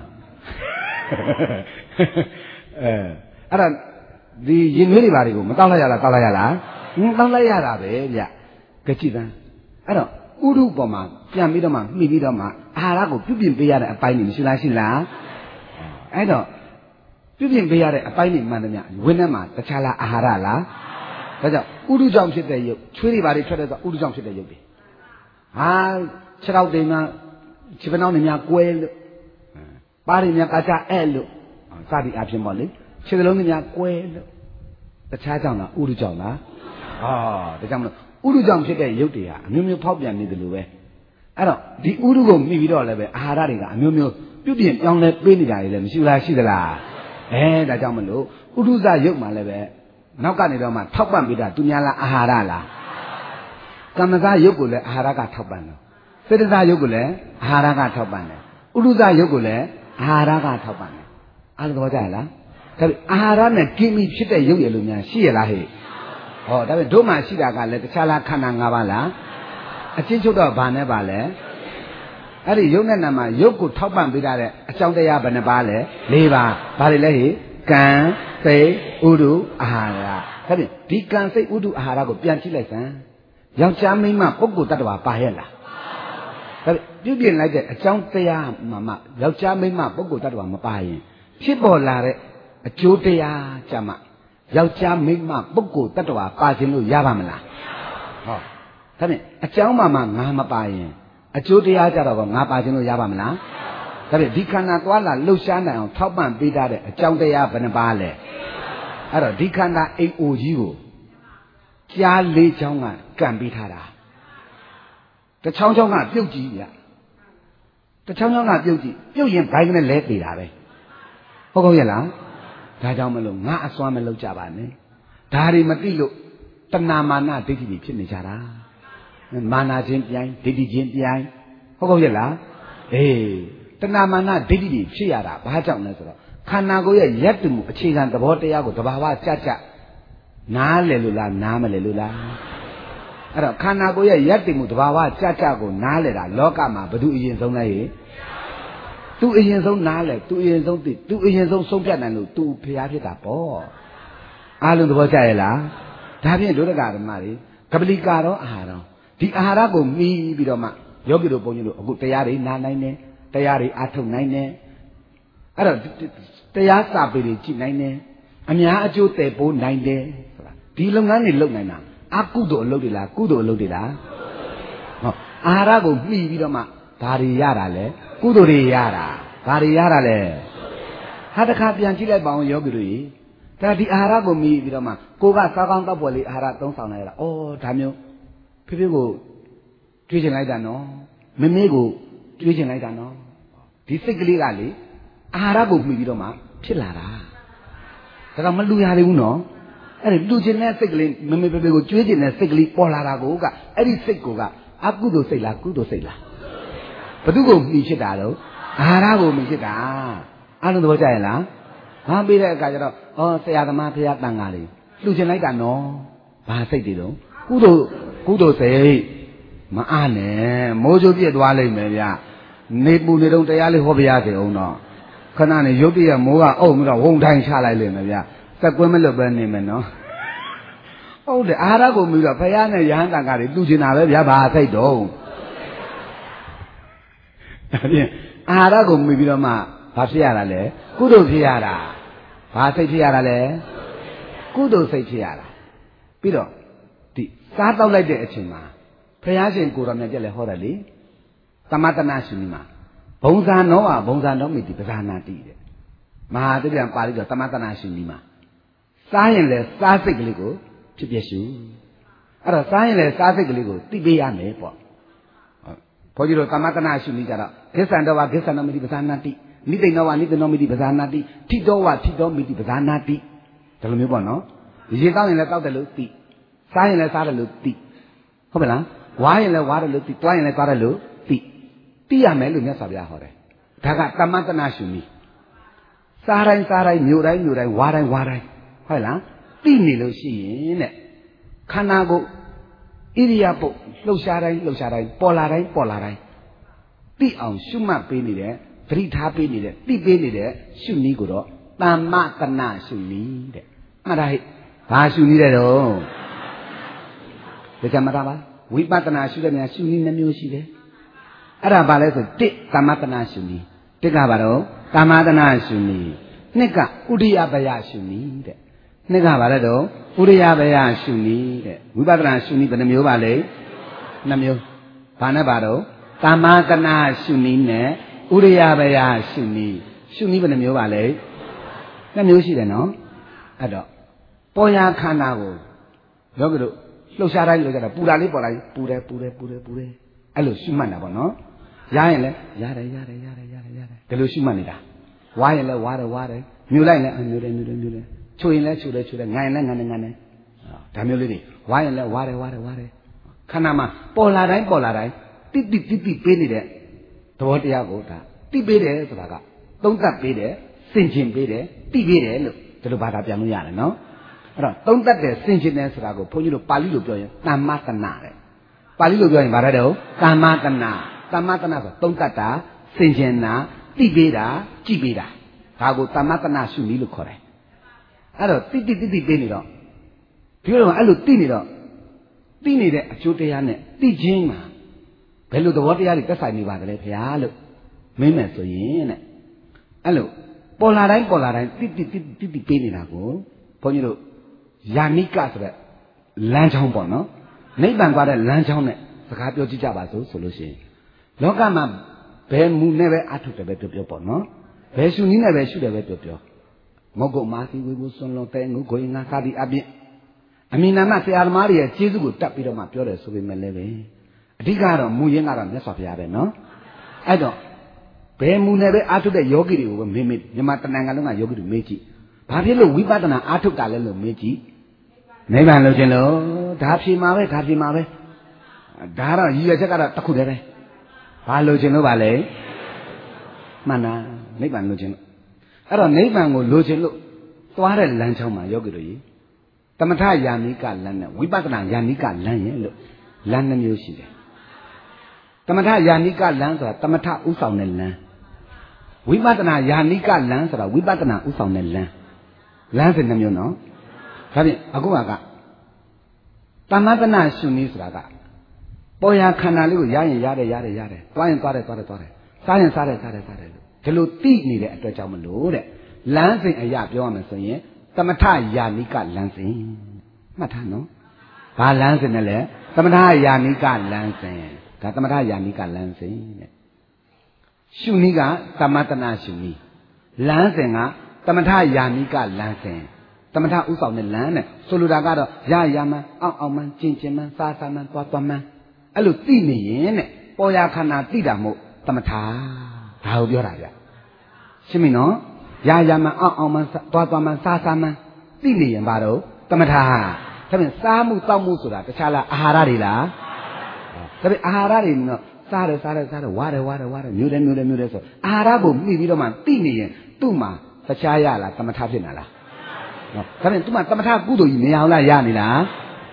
အဲ့ဒါဒီရင်နွေးတွေဘာတွေကိုမတောက်လိုက်ရလားတောက်လိုက်ရလားတောက်လိုက်ရတာပဲဗျကြည့်သမ်းအဲ့တော့ဥဒုပေါ်မှာပြန်ပြီးတော့မှမှီပြီးတော့မှအာဟာရကိုပြုပြင်ပေးရတဲ့အပိုင်းတွေမရှိလားရှိလားအဲ့တော့ပြုပြင်ပေးရတဲ့အပိုင်းတွေမှန်တယ်များဝင်းထဲမှာတခြားလားအာဟာရလားဒါကြောင့်ဥဒုကြောင့်ဖြစ်တဲ့ရုပ်ချွေးတွေဘာတွေထွက်တဲ့ဆိုဥဒုကြောင့်ဖြစ်တဲ့ရုပ်တွေဟာခြေထောက်တွေမှာခြေပနှောင်းတွေများကွဲလို့ပါးတွေများကာချအဲ့လို့စသည်အဖြစ်ပေါ့လေခြေစလုံးတွေများကွဲလို့တခြားကြောင့်လားဥဒုကြောင့်လားဒါကြောင့်မလို့ဥဒုကြောင့်ဖြစ်တဲ့ရုပ်တွေဟာအမျိုးမျိုးဖောက်ပြန်နေတယ်လို့ပဲအဲ့တော့ဒီဥဒုကိုမိပြီးတော့လည်းပဲအာဟာရတွေကအမျိုးမျိုးပြုပြင်ပြောင်းလဲပေးနေတာတွေလည်းမရှိဘူးလားရှိသလားဒါကြောင့်မလို့ဥဒုဇရုပ်မှာလည်းပဲနောက်ကနေတော့မှထောက်ပံ့ပေးတာသူများလားအာဟာရလားကမ္မဇရုပ်ကိုလည်းအာဟာရကထောက်ပံ့တယ်စေတဇရုပ်ကိုလည်းအာဟာရကထောက်ပံ့တယ်ဥဒုဇရုပ်ကိုလည်းအာဟာရကထောက်ပံ့တယ်အားလုံးသဘောကျလားဒါပေအာဟာရနဲ့กินပြီးဖြစ်တဲ့ရုပ်ရည်လို့များရှိရလားဟဲ့ဟောဒါပေမဲ့တို့မှရှိတာကလည်းတခြားလားခန္ဓာ၅ပါးလားအချင်းချုပ်တော့ဘာနဲ့ပါလဲအဲ့ဒီယုတ်နဲ့နာမှာယုတ်ကိုထောက်ပံ့ပေးတဲ့အကြောင်းတရားဘယ်နှပါလဲ၄ပါးဘာတွေလဲဟိကံစိတ်ဥဒုအာဟာရဒါဖြင့်ဒီကံစိတ်ဥဒုအာဟာရကိုပြန်ကြည့်လိုက်စမ်းယောက်ျားမိန်းမပုဂ္ဂိုလ်တ attva ပါရဲ့လားဒါပြုပြင်လိုက်တဲ့အကြောင်းတရားမှယောက်ျားမိန်းမပုဂ္ဂိုလ်တ attva မပါရင်ဖြစ်ပေါ်လာတဲ့အကျိုးတရားကြမှာယောက်ျားမိန်းမပုဂ္ဂိုလ်တ attva ပါခြင်းလို့ရပါမလားဟောဒါဖြင့်အကြောင်းမှငါမပါရင်အကျိုးတရားကြတော့ငါပါခြင်းလို့ရပါမလားဒါဖြင့်ဒီခန္ဓာသွားလာလှုပ်ရှားနိုင်အောင်ထောက်ပံ့ပေးတဲ့အကြောင်းတရားဘယ်နှပါလဲအဲ့တော့ဒီခန္ဓာအိမ်အိုကြီးကိုကြား၄ချောင်းကကံပေးထားတာတစ်ချောင်းချောင်းကပြုတ်ကြည့်ရတစ်ချောင်းချောင်းကပြုတ်ကြည့်ပြုတ်ရင်ဘိုင်းကနေလဲသေးတာပဲဟုတ်ကောရဲ့လားဒါကြောင့်မလို့ငါအစွမ်းမလုပ်ကြပါနဲ့ဒါတွေမသိလို့တဏမာနဒိဋ္ဌိတွေဖြစ်နေကြတာမာနာခြင်းပြိုင်ဒိဋ္ဌိခြင်းပြိုင်ဟုတ်ကောရဲ့လားတဏမာနဒိဋ္ဌိတွေဖြစ်ရတာဘာကြောင့်လဲဆိုတော့ခန္ဓာကိုယ်ရဲ့ယက်တူမှုအခြေခံသဘောတရားကိုတဘာဝကြကြနားလည်လို့လားနားမလည်လို့လားအဲ့တော့ခန္ဓာကိုယ်ရဲ့ယက်တူမှုတဘာဝကြကြကိုနားလည်တာလောကမှာဘယ်သူအရင်ဆုံးလဲဟိသူအရင်ဆုံးနားလည်သူအရင်ဆုံးသိသူအရင်ဆုံးဆုံးဖြတ်နိုင်လို့သူဖျားဖြစ်တာပေါ့အားလုံးသဘောကျရဲ့လားဒါဖြင့်ဒုရကဓမ္မတွေကပလီကာရောအာဟာရောဒီအာဟာရကိုမှီပြီးတော့မှယောဂီတို့ဘုန်းကြီးတို့အခုတရားတွေနားနိုင်တယ်တရားတွေအားထုတ်နိုင်တယ်အဲ့တော့တရားစာပေတွေကြည့်နိုင်တယ်အများအကျိုးတည်ပိုးနိုင်တယ်ဆိုတာဒီလုပ်ငန်းတွေလုပ်နိုင်တာအကုသိုလ်အလုပ်တွေလားကုသိုလ်အလုပ်တွေလားဟောအာဟာရကိုမှီပြီးတော့မှဘာတွေရတာလဲကုသိုလ်တွေရတာဘာတွေရတာလဲဟာတခါပြန်ကြည့်လိုက်ပါအောင်ယောဂီတို့ဒါဒီအာဟာရကိုမှီပြီးတော့မှကိုကစားကောင်းတောက်ပေါ်လေးအာဟာရသုံးဆောင်လိုက်ရတာဩဒါမျိုးဖေဖေကိုတွေးချင်လိုက်တာနော်မမေကိုတွေးချင်လိုက်တာနော်ဒီစိတ်ကလေးကလေအာဟာရကိုမှီပြီးတော့မှဖြစ်လာတာဒါတော့မလူရသေးဘူးနော်အဲ့ဒီလူချင်တဲ့စိတ်ကလေးမမေဖေဖေကိုကြွေးချင်တဲ့စိတ်ကလေးပေါ်လာတာကိုကအဲ့ဒီစိတ်ကိုကအကုသိုလ်စိတ်လားကုသိုလ်စိတ်လားဘယ်သူကိုမှီဖြစ်တာတော့အာဟာရကိုမှီဖြစ်တာအားလုံးသဘောကျရဲ့လားဟာပြီးတဲ့အခါကျတော့ဆရာသမားဖရာတန်ဃာတွေလှူချင်လိုက်တာနော်ဘာစိတ်တွေတော့ကုကုသိုလ်စိတ်မအားနဲ့မိုးချိုးပြည့်သွားလိမ့်မယ်ဗျနေပူနေတော့တရားလေးဟောပြရစေအောင်တော့ခဏနဲ့ရုပ်တရက်မိုးကအုပ်ပြီးတော့ဝုံထိုင်ချလိုက်လိမ့်မယ်ဗျစက်ကွင်းမလွတ်ပဲနေမယ်နော်ဟုတ်တယ်အာဟာရကိုပြီးတော့ဖယားနဲ့ယဟန်တန်ကတွေတူချင်တာပဲဗျဘာစိတ်တော့ဒါဖြင့်အာဟာရကိုပြီးတော့မှဘာဖြစ်ရတာလဲကုသိုလ်ဖြစ်ရတာဘာစိတ်ဖြစ်ရတာလဲကုသိုလ်စိတ်ဖြစ်ရတာပြီးတော့ဒီစားတောက်လိုက်တဲ့အချိန်မှာဖယားရှင်ကိုတော်မြတ်ကျက်လည်းဟောတယ်လေသမတနာရှင်မှာဘုံဇာနောဘုံဇာနောမိတိပဇာနာတိတဲ့မဟာသဗျံပါဠိတော်သမတနာရှင်မှာစားရင်လည်းစားစိတ်ကလေးကိုဖြစ်ပြရှုအဲ့တော့စားရင်လည်းစားစိတ်ကလေးကိုသိပေးရမယ်ပေါ့ဘုန်းကြီးတို့သမတနာရှင်ကြီးကြတော့ကိစ္ဆန္တောဝကိစ္ဆန္တောမိတိပဇာနာတိနိသိဏောဝနိသိဏောမိတိပဇာနာတိထိတောဝထိတောမိတိပဇာနာတိဒါလိုမျိုးပေါ့နော်ရေတောက်ရင်လည်းတောက်တယ်လို့သိစားရင်လည်းစားတယ်လို့သိဟုတ်မလားဝါရင်လည်းဝါတယ်လို့သိတွားရင်လည်းတွားတယ်လို့သိရမယ်လို့မြတ်စွာဘုရားဟောတယ်ဒါကသမတနာရှင်ကြီးစားတိုင်းမြို့တိုင်းဝါတိုင်းဟုတ်လားသိနေလို့ရှိရင်တဲ့ခန္ဓာကိုယ်ဣရိယာပုတ်လှုပ်ရှားတိုင်းပေါ်လာတိုင်းသိအောင်ရှုမှတ်ပေးနေတဲ့သတိထားပေးနေတဲ့သိပေးနေတဲ့ရှုနည်းကိုတော့သမ္မတနာရှုနည်းတဲ့မှတ်တာဟဲ့ဘာရှုနည်းတဲ့တော့ဒါကြမှာပါဝိပဿနာရှုတဲ့များရှုနည်းနှမျိုးရှိတယ်အဲ့ဒါဘာလဲဆိုတစ်သမ္မတနာရှုနည်းတစ်ကဘာတော့သမ္မတနာရှုနည်းနှစ်ကဥဒိယပယရှုနည်းတဲ့နှစ်ကဘာလဲတော့ဥဒိယပယရှုနည်းတဲ့ဝိပဿနာရှုနည်းဘယ်နှမျိုးပါလဲနှစ်မျိုးဘာနဲ့ပါတော့သမ္မတနာရှုနည်းနဲ့ဥဒိယပယရှုနည်းဘယ်နှမျိုးပါလဲနှစ်မျိုးရှိတယ်နော်အဲ့တော့ပေါ်ရာခန္ဓာကိုယောဂီတို့လှုပ်ရှားတိုင်းလို့ကြတာပူတာလေးပေါ်လာရင်ပူတယ်အဲ့လိုရှုမှတ်တာပေါ့နော်ရရင်လည်းရတယ်ဒီလိုရှုမှတ်နေတာဝါရင်လည်းဝါတယ်မြူလိုက်လည်းမြူတယ်ချိုရင်လည်းချိုတယ်ငိုင်လည်းငိုင်တယ်ဒါမျိုးလေးတွေဝါရင်လည်းဝါတယ်ခန္ဓာမှာပေါ်လာတိုင်းတိပေးနေတဲ့သဘောတရားကိုဒါတိပေးတယ်ဆိုတာကသုံးသပ်ပေးတယ်စင်ကျင်ပေးတယ်တိပေးတယ်လို့ဒီလိုဘာသာပြန်လို့ရတယ်နော်အဲ့တော့သုံးသပ်တယ်စင်ကျင်တယ်ဆိုတာကိုဘုန်းကြီးတို့ပါဠိလိုပြောရင်သမ္မတနာတဲ့ပါဠိလိုပြောရင်ဘာလဲတော့သမ္မတနာဆိုသုံးသပ်တာစင်ကျင်တာတိပေးတာကြည်ပေးတာဒါကိုသမ္မတနာရှုနည်းလို့ခေါ်တယ်အဲ့တော့တိပေးနေတော့ဒီလိုအဲ့လိုတိနေတော့တိနေတဲ့အကျိုးတရားနဲ့တိချင်းမှာဘယ်လိုသဘောတရားတွေသက်ဆိုင်နေပါသလဲခင်ဗျာလို့မင်းမယ်ဆိုရင်တဲ့အဲ့လိုပေါ်လာတိုင်းတိပေးနေတာကိုဘုန်းကြီးတို့ယာနိကဆိုတဲ့လမ်းချောင်းပေါ့နော်နိဗ္ဗာန်သွားတဲ့လမ်းချောင်းနဲ့စကားပြောကြည့်ကြပါစို့ဆိုလို့ရှိရင်လောကမှာဘယ်မူနဲ့ပဲအထုတယ်ပဲပြောပေါ့နော်ဘယ်ရှုနည်းနဲ့ပဲရှုတယ်ပဲပြောမဟုတ်ကောမာစီဝေဘူးစွန်လွန်တဲ့ငုကိုရင်ငါစသည်အပြင်အမိနာမဆရာသမားတွေရဲ့ကျေးဇူးကိုတတ်ပြီးတော့မှပြောတယ်ဆိုပေမဲ့လည်းပဲအဓိကတော့မူရင်းကတော့မြတ်စွာဘုရားပဲနော်အဲ့တော့ဘယ်မူနဲ့ပဲအထုတဲ့ယောဂီတွေကိုပဲမေးမြန်မာတဏ္ဍာန်ကလုံးကယောဂီတွေမေးကြည့်ဘာဖြစ်လို့ဝိပဿနာအထုတာလဲလို့မေးကြည့်နိဗ္ဗာန်လို့ခြင်းလို့ဒါဖြေမှာပဲဒါတော့ရည်ရွယ်ချက်ကတော့တစ်ခုတည်းပဲဘာလို့ခြင်းလို့ပါလဲမှန်တာနိဗ္ဗာန်လို့ခြင်းလို့အဲ့တော့နိဗ္ဗာန်ကိုလိုချင်လို့သွားတဲ့လမ်းချောင်းမှာယောဂီတို့ကြီးသမထယာနိကလမ်းနဲ့ဝိပဿနာယာနိကလမ်းရဲ့လို့လမ်းနှမျိုးရှိတယ်သမထယာနိကလမ်းဆိုတာသမထဥဆောင်တဲ့လမ်းဝိပဿနာယာနိကလမ်းဆိုတာဝိပဿနာဥဆောင်တဲ့လမ်းစဉ်နှမျိုးနော်ဒါဖြင့်အခုကသမထနာရှုနည်းဆိုတာကပေါ်ရာခန္ဓာလေးကိုရရင်ရတယ်သွားရင်သွားတယ်စားရင်စားတယ်လို့ဒီလိုသိနေတဲ့အတွက်ကြောင့်မလို့တဲ့လမ်းစဉ်အရာပြောရမယ်ဆိုရင်သမထယာနိကလမ်းစဉ်မှတ်ထားနော်ဘာလမ်းစဉ်နဲ့လဲသမထယာနိကလမ်းစဉ်ဒါသမထယာနိကလမ်းစဉ်တဲ့ရှုနည်းကသမတနာရှုနည်းလမ်းစဉ်ကသမထယာနိကလမ်းစဉ်သမထဥဆောင်တဲ့လမ်းနဲ့ဆိုလိုတာကတော့ရမှန်အောင်မှန်ကျင်မှန်စားမှန်သွားမှန်အဲ့လိုသိနေရင်တဲ့ပေါ်ရာခန္ဓာသိတာမို့သမထဒါကိုပြောတာဗျရှင်းပြီနော်ရမှန်အောင်မှန်သွားမှန်စားမှန်သိနေရင်ဘာတော့သမထဒါဖြင့်စားမှုတောက်မှုဆိုတာတခြားလားအာဟာရတွေလားဒါဖြင့်အာဟာရတွေနော်စားတယ်ဝါတယ်မျိုးတယ်ဆိုအာဟာရကိုမိပြီးတော့မှသိနေရင်သူ့မှာတခြားရလားသမထဖြစ်နေလားဒါဖြင့်သူ့မှာသမထကုသိုလ်ကြီးမရအောင်လားရနေလား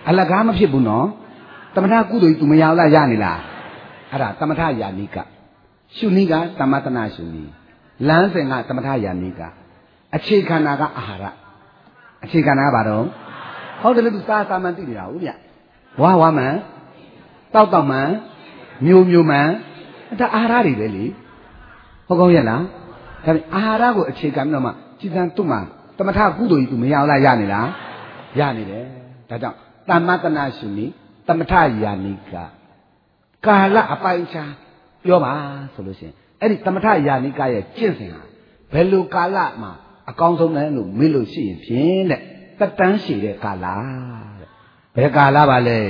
အလကားမဖြစ်ဘူးနော်သမထကုသိုလ်ကြီး तू မရလားရနေလားအဲ့ဒါသမထယာနိကရှုနည်းကသမတနာရှုနည်းလမ်းစဉ်ကသမထယာနိကအခြေခန္ဓာကအာဟာရအခြေခန္ဓာကဘာတော့ဟုတ်တယ်လို့ तू စားမှန်သိနေတာဟုတ်ဗျဝါမှန်တောက်မှန်မျိုးမှန်ဒါအာဟာရတွေပဲလေဟုတ်ကောင်းရဲ့လားဒါပေမဲ့အာဟာရကိုအခြေခံပြီးတော့မှကြည်စံသူ့မှာသမထကုသိုလ်ကြီး तू မရလားရနေလားရနေတယ်ဒါကြောင့်သမတနာရှုနည်းသမထယာနိကကာလအပိုင်းခြားပြောပါဆိုလို့ရှိရင်အဲ့ဒီသမထယာနိကရဲ့ကျင့်စဉ်ဟာဘယ်လိုကာလမှာအကောင်းဆုံးလဲလို့မေးလို့ရှိရင်ဖြင့်တဲ့တက်တန်းရှည်တဲ့ကာလတဲ့ဘယ်ကာလပါလဲ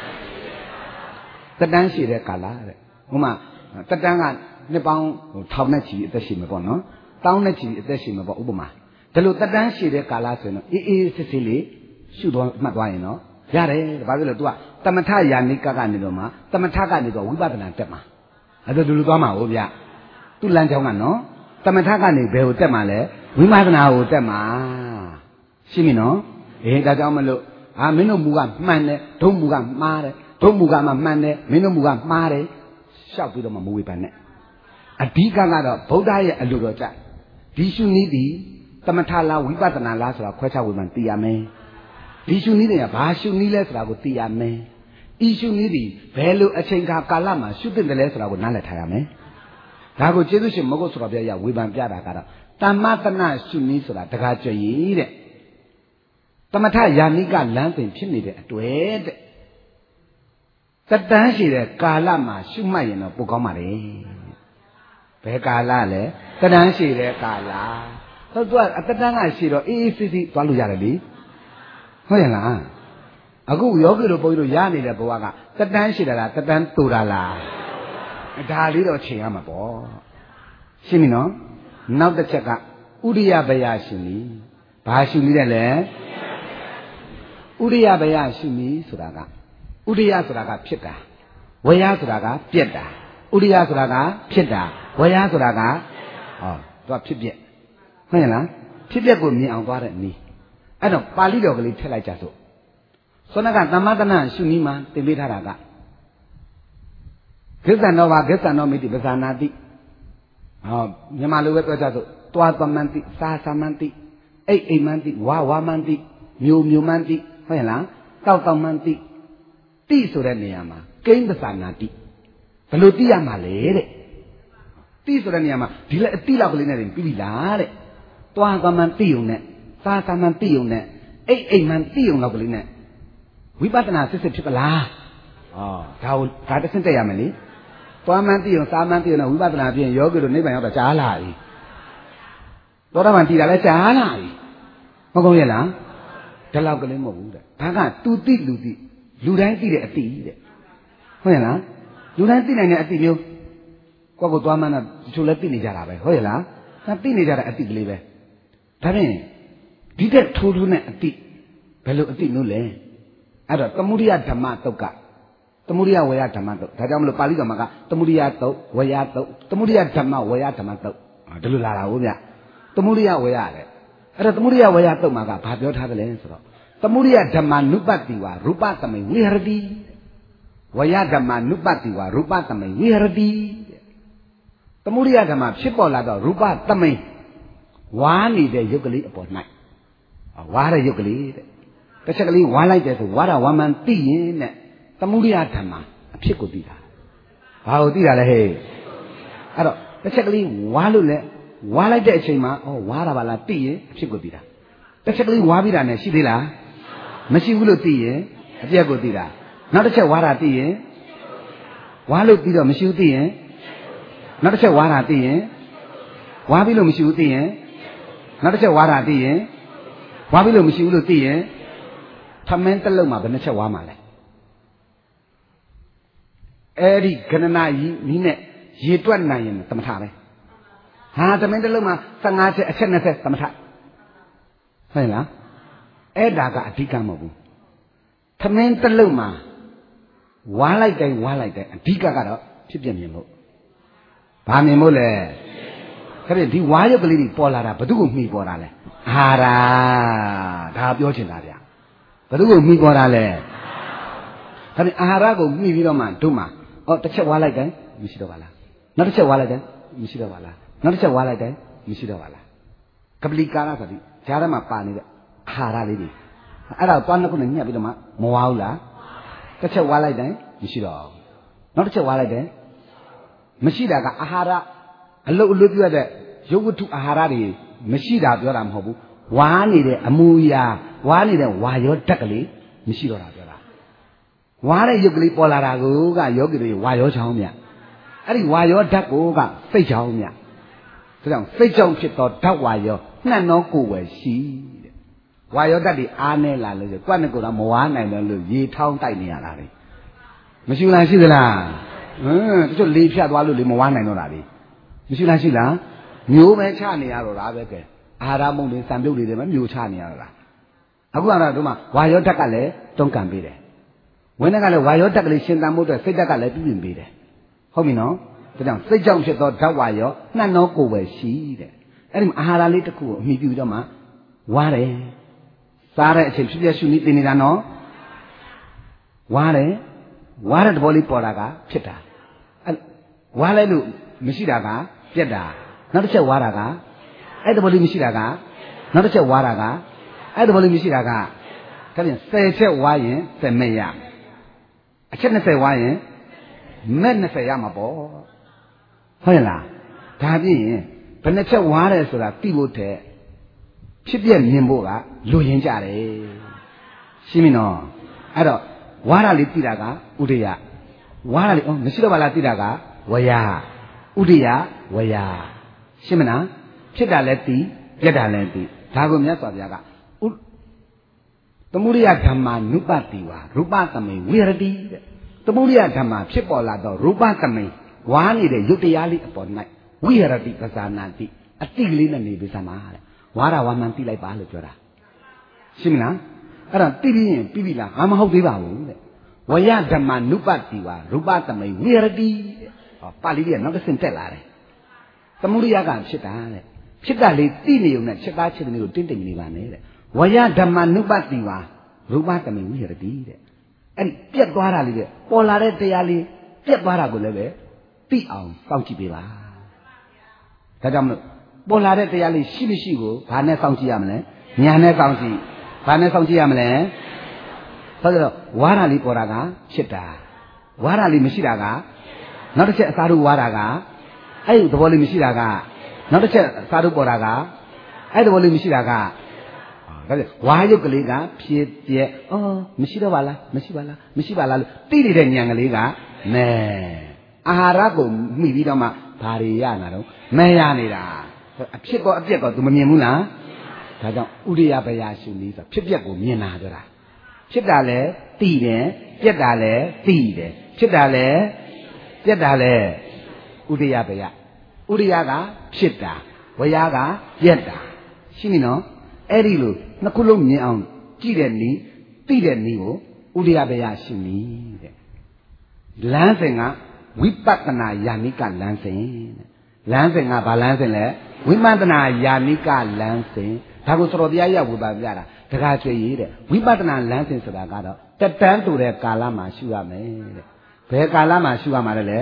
တက်တန်းရှည်တဲ့ကာလတဲ့ဟိုမှာတက်တန်းကနှစ်ပေါင်းထောင်နဲ့ချီအသက်ရှည်မှာပေါ့နော်တောင်းနဲ့ချီအသက်ရှည်မှာပေါ့ဥပမာဒါလို့တက်တန်းရှည်တဲ့ကာလဆိုရင်တော့အေးစစ်စစ်လေးရှုသွားမှတ်သွားရင်နော်ရတယ်ဘာဖြစ်လို့ तू ကသမထယာနိကကနေတော့မှသမထကနေတော့ဝိပဿနာတက်မှာအဲ့ဒါလူသွားမှာဟုတ်ဗျသူ့လမ်းကြောင်းကနော်သမထကနေဘယ်ကိုတက်မှာလဲဝိပဿနာကိုတက်မှာရှင်းပြီနော်အေးဒါကြောင့်မလို့မင်းတို့မူကမှန်တယ်ဒုံမူကမှားတယ်ဒုံမူကမှမှန်တယ်မင်းတို့မူကမှားတယ်ရှောက်ပြီးတော့မှမဝေဖန်နဲ့အဓိကကတော့ဗုဒ္ဓရဲ့အလိုတော်ကြဒီရှုနည်းဒီသမထလားဝိပဿနာလားဆိုတာခွဲခြားဝေဖန်သိရမယ်ဒီရှုနည်းတွေကဘာရှုနည်းလဲဆိုတာကိုသိရမယ်ဤရှုနည်းဒီဘယ်လိုအချိန်ကာလမှာရှုသင့်တယ်လဲဆိုတာကိုနားလည်ထားရမယ်ဒါကိုကျေးဇူးရှင်မဟုတ်ဆိုတော့ပြရဝေဖန်ပြတာကတော့တမ္မတနာရှုနည်းဆိုတာတကားကြွည်တဲ့သမထယာနိကလမ်းစဉ်ဖြစ်နေတဲ့အတွေ့တဲ့တတန်းရှိတဲ့ကာလမှာရှုမှတ်ရင်တော့ပိုကောင်းပါလေဘယ်ကာလလဲတတန်းရှိတဲ့ကာလတော့သူကအတတန်းကရှိတော့အေးအေးဆေးဆေးသွားလို့ရတယ်လေဟုတ်ရဲ့လားအခုယောဂီတို့ဘုန်းကြီးတို့ရနေတဲ့ဘဝကတတန်းရှိတာလားတတန်းတူတာလားဒါလေးတော့ချိန်ရမှာပေါ့ရှင်းပြီနော်နောက်တစ်ချက်ကဥရိယဘယရှင်နီဘာရှင်နီတဲ့လဲဥရိယဘယရှင်နီဆိုတာကဥရိယဆိုတာကဖြစ်တာဝယဆိုတာကပြက်တာဥရိယဆိုတာကဖြစ်တာဝယဆိုတာကသူကဖြစ်ပြက်ဟုတ်ရဲ့လားဖြစ်ပြက်ကိုမြင်အောင်သွားတဲ့နည်းအဲ့တော့ပါဠိတော်ကလေးထည့်လိုက်ကြစို့ဆိုတော့ကသမတနာရှုနည်းမှာသင်ပေးထားတာကကိစ္စနောဘာကိစ္စနောမိတိပဇာနာတိမြန်မာလိုပဲပြောကြစို့တွားသမန္တိစာသမန္တိအိမ်မန္တိဝါမန္တိမျိုးမန္တိဟုတ်ရဲ့လားတောက်မန္တိတိဆိုတဲ့နေရာမှာကိန်းပဇာနာတိဘယ်လိုသိရမှာလဲတဲ့တိဆိုတဲ့နေရာမှာဒီလက်အတိလောက်ကလေးနဲ့တင်ပြီးပြီလားတဲ့တွားသမန္တိုံနဲ့သာသမန်သိုံနဲ့အိမ်မှန်သိုံလောက်ကလေးနဲ့ဝိပဿနာစစ်စစ်ဖြစ်ပလားဒါတစ်ဆင့်တက်ရမယ်လေသွားမှန်သိုံသာမှန်သိုံနဲ့ဝိပဿနာဖြစ်ရင်ယောဂီတို့နိဗ္ဗာန်ရောက်တော့ကြားလာပြီသောတာပန်တည်တာလည်းကြားလာပြီမဟုတ်ရဲ့လားဒီလောက်ကလေးမဟုတ်ဘူးတဲ့ဒါကသူသိလူတိုင်းသိတဲ့အတိတဲ့ဟုတ်ရဲ့လားလူတိုင်းသိနိုင်တဲ့အတိမျိုးကိုယ့်ကိုသွားမှန်းတော့တချို့လည်းသိနေကြတာပဲဟုတ်ရဲ့လားဒါသိနေကြတဲ့အတိကလေးပဲဒါဖြင့်ဒီတဲ့ထိုးနဲ့အတိဘယ်လိုအတိလို့လဲအဲ့တော့သမုဒိယဓမ္မတုတ်ကသမုဒိယဝေယဓမ္မတုတ်ဒါကြောင့်မလို့ပါဠိတော်မှာကသမုဒိယတုတ်ဝေယတုတ်သမုဒိယဓမ္မဝေယဓမ္မတုတ်ဒီလိုလာတာဟုတ်ဗျသမုဒိယဝေယတဲ့အဲ့တော့သမုဒိယဝေယတုတ်မှာကဘာပြောထားတယ်လဲဆိုတော့သမုဒိယဓမ္မနုပတ္တိဝရူပသမိဝိဟရတိဝေယဓမ္မနုပတ္တိဝရူပသမိဝိဟရတိသမုဒိယဓမ္မဖြစ်ပေါ်လာတော့ရူပသမိဝါနေတဲ့ယုတ်ကလေးအပေါ်၌ဝါတဲ့ရုပ်ကလေးတဲ့တစ်ချက်ကလေးဝါလိုက်တယ်ဆိုဝါရဝါမှန်သိရင်တဲ့သမုဒိယဓမ္မအဖြစ်ကိုသိတာဘာကိုသိတာလဲဟဲ့အဲ့တော့တစ်ချက်ကလေးဝါလို့လဲဝါလိုက်တဲ့အချိန်မှာဝါတာပါလားသိရင်အဖြစ်ကိုသိတာတစ်ချက်ကလေးဝါပြီးတာနဲ့ရှိသေးလားမရှိဘူးလို့သိရင်အပြက်ကိုသိတာနောက်တစ်ချက်ဝါတာသိရင်ဝါလို့ပြီးတော့မရှိဘူးသိရင်နောက်တစ်ချက်ဝါတာသိရင်ဝါပြီးလို့မရှိဘူးသိရင်နောက်တစ်ချက်ဝါတာသိရင်ဝါပြီးလို့မရှိဘူးလို့သိရင်ထမင်းတစ်လုံးမှာဘယ်နှချက်ဝါမှာလဲအဲ့ဒီကဏနာကြီးနီးနဲ့ရေတွက်နိုင်ရင်သမထပဲထမင်းတစ်လုံးမှာ15ချက်အချက်20သမထဟုတ်လားအဲ့ဒါကအဓိကမဟုတ်ဘူးထမင်းတစ်လုံးမှာဝါလိုက်တိုင်းအဓိကကတော့ဖြစ်ပြမြင်ဖို့ဘာမြင်ဖို့လဲခရီးဒီဝါရုပ်ကလေးတွေပေါ်လာတာဘယ်သူကိုမှီပေါ်တာလဲအာဟာရဒါပြောချင်တာဗျဘယ်သူကိုမှီပေါ်တာလဲဒါပြင်အာဟာရကိုမှီပြီးတော့မှတို့မှာတစ်ချက်ဝါလိုက်တယ်မရှိတော့ပါလားနောက်တစ်ချက်ဝါလိုက်တယ်မရှိတော့ပါလားနောက်တစ်ချက်ဝါလိုက်တယ်မရှိတော့ပါလားကပလီကာရဆိုပြီးဂျားထဲမှာပါနေတဲ့အာဟာရလေးတွေအဲ့ဒါသွားနှစ်ခုနဲ့ညှက်ပြီးတော့မှမဝါဘူးလားတစ်ချက်ဝါလိုက်တယ်မရှိတော့နောက်တစ်ချက်ဝါလိုက်တယ်မရှိတာကအာဟာရအလုတ်ပြရတဲ့ရုပ်ဝတ္ထုအာဟာရတွေမရှိတာပြောတာမဟုတ်ဘူးဝါနေတဲ့အမူအရာဝါနေတဲ့ဝါရောဓာတ်ကလေးမရှိတော့တာပြောတာဝါတဲ့ရုပ်ကလေးပေါ်လာတာကိုကယောဂီတွေဝါရောချောင်းမြအဲ့ဒီဝါရောဓာတ်ကိုကစိတ်ချောင်းမြဒါကြောင့်စိတ်ကြောင့်ဖြစ်သောဓာတ်ဝါရောနှံ့သောကိုယ်ဝယ်ရှိတဲ့ဝါရောဓာတ်တွေအားနေလာလို့ဆိုကွက်နဲ့ကိုယ်တော့မဝါနိုင်တော့လို့ရေထောင်းတိုက်နေရတာလေမရှိလားရှိသလားတချို့လေဖြတ်သွားလို့လေမဝါနိုင်တော့တာလေမရှိလားရှိလားမျိုးပဲချနေရတော့တာပဲကဲအာဟာရမုံတွေစံပြုတ်တွေပဲမျိုးချနေရတော့တာအခုကတော့တို့မှာဝါရောဓာတ်ကလည်းတွန်းကန်ပေးတယ်ဝင်းကလည်းဝါရောဓာတ်ကလေးရှင်သန်မှုအတွက်စိတ်ဓာတ်ကလည်းပြုပြင်ပေးတယ်ဟုတ်ပြီနော်ဒါကြောင့်စိတ်ကြောင့်ဖြစ်သောဓာတ်ဝါရောနှံ့သောကိုယ်ပဲရှိတဲ့အဲ့ဒီအာဟာရလေးတစ်ခုကိုအမိပြုပြီးတော့မှဝါတယ်စားတဲ့အချိန်ဖြစ်ဖြစ်ရှုနည်းတင်နေတာနော်ဝါတယ်ဝါတဲ့သဘောလေးပေါ်တာကဖြစ်တာအဲ့ဝါလိုက်လို့မရှိတာကပြက်တာနောက်တစ်ချက်ဝါတာကအဲ့သဘောလေးမရှိတာကနောက်တစ်ချက်ဝါတာကအဲ့သဘောလေးမရှိတာကဒါပြန်10ချက်ဝါရင်10မဲ့ရအချက်20ဝါရင်မဲ့20ရမှာပေါ့ဟုတ်ရဲ့လားဒါပြင်ဘယ်နှချက်ဝါတယ်ဆိုတာသိဖို့တဲ့ဖြစ်ပြမြင်ဖို့ကလူရင်ကြတယ်ရှင်းပြီနော်အဲ့တော့ဝါရလေးသိတာကဥဒိယဝါရလေးမရှိတော့ပါလားသိတာကဝယဥဒိယဝယရှင်းမလားဖြစ်တာလည်းသိပြက်တာလည်းသိဒါကိုမြတ်စွာဘုရားကသမုဒိယဓမ္မာနုပတိဝါရူပသမိဝိရတိတဲ့သမုဒိယဓမ္မာဖြစ်ပေါ်လာတော့ရူပသမိဝါနေတဲ့ရုပ်တရားလေးအပေါ်၌ဝိရတိပဇာနာတိအတိကလေးနဲ့နေပြီစမ်းပါတဲ့ဝါရဝါမှန်သိလိုက်ပါလို့ပြောတာရှင်းမလားအဲ့ဒါသိပြီးရင်ပြီးပြီလားမဟုတ်သေးပါဘူးတဲ့ဝယဓမ္မာနုပတိဝါရူပသမိဝိရတိတဲ့ပါဠိလေးကနောက်တစ်ဆင့်တက်လာတယ်သမုဒိယကဖြစ်တာတဲ့ဖြစ်တာလေးသိနေုံနဲ့ချက်သားချက်သမီးကိုတင်းတိမ်နေပါနဲ့တဲ့ဝယဓမ္မနုပတိဝါရူပသမိဝိရတိတဲ့အဲ့ဒီပြက်သွားတာလေးပဲပေါ်လာတဲ့တရားလေးပြက်သွားတာကိုလည်းပဲသိအောင်စောင့်ကြည့်ပေးပါဒါကြောင့်မလို့ပေါ်လာတဲ့တရားလေးရှိမရှိကိုဘာနဲ့စောင့်ကြည့်ရမလဲညာနဲ့စောင့်ကြည့်ဘာနဲ့စောင့်ကြည့်ရမလဲဟုတ်တယ်တော့ဝါရလေးပေါ်တာကဖြစ်တာဝါရလေးမရှိတာကနောက်တစ်ချက်အစားတို့ဝါတာကအဲ့ဒီသဘောလေးမရှိတာကနောက်တစ်ချက်အစားတို့ပေါ်တာကအဲ့ဒီသဘောလေးမရှိတာကဒါကြဝါရုပ်ကလေးကဖြစ်ပြက်မရှိတော့ပါလားမရှိပါလားမရှိပါလားလို့သိနေတဲ့ဉာဏ်ကလေးကမဲအာဟာရကိုမှီပြီးတော့မှဘာတွေရနာတော့မဲရနေတာအဖြစ်ကောအပြက်ကော तू မမြင်ဘူးလားဒါကြောင့်ဥရိယဘယရှုနည်းဆိုဖြစ်ပြက်ကိုမြင်တာပြောတာဖြစ်တာလည်းသိတယ်ပြက်တာလည်းသိတယ်ဖြစ်တာလည်းပြက်တာလည်းဥရိယဘယဥရိယကဖြစ်တာဝယကပြက်တာရှင်းပြီနော်အဲ့ဒီလိုနှစ်ခုလုံးမြင်အောင်ကြည့်တဲ့နည်းသိတဲ့နည်းကိုဥရိယဘယရှုနည်းတဲ့လမ်းစဉ်ကဝိပဿနာယာနိကလမ်းစဉ်တဲ့လမ်းစဉ်ကဘာလမ်းစဉ်လဲဝိပဿနာယာနိကလမ်းစဉ်ဒါကိုစတော်တရားရဝေပါပြတာတခါကျွေရေးတဲ့ဝိပဿနာလမ်းစဉ်ဆိုတာကတော့တက်တန်းတူတဲ့ကာလမှာရှုရမယ်တဲ့ဘယ်ကာလမှာရှုရမှာလဲ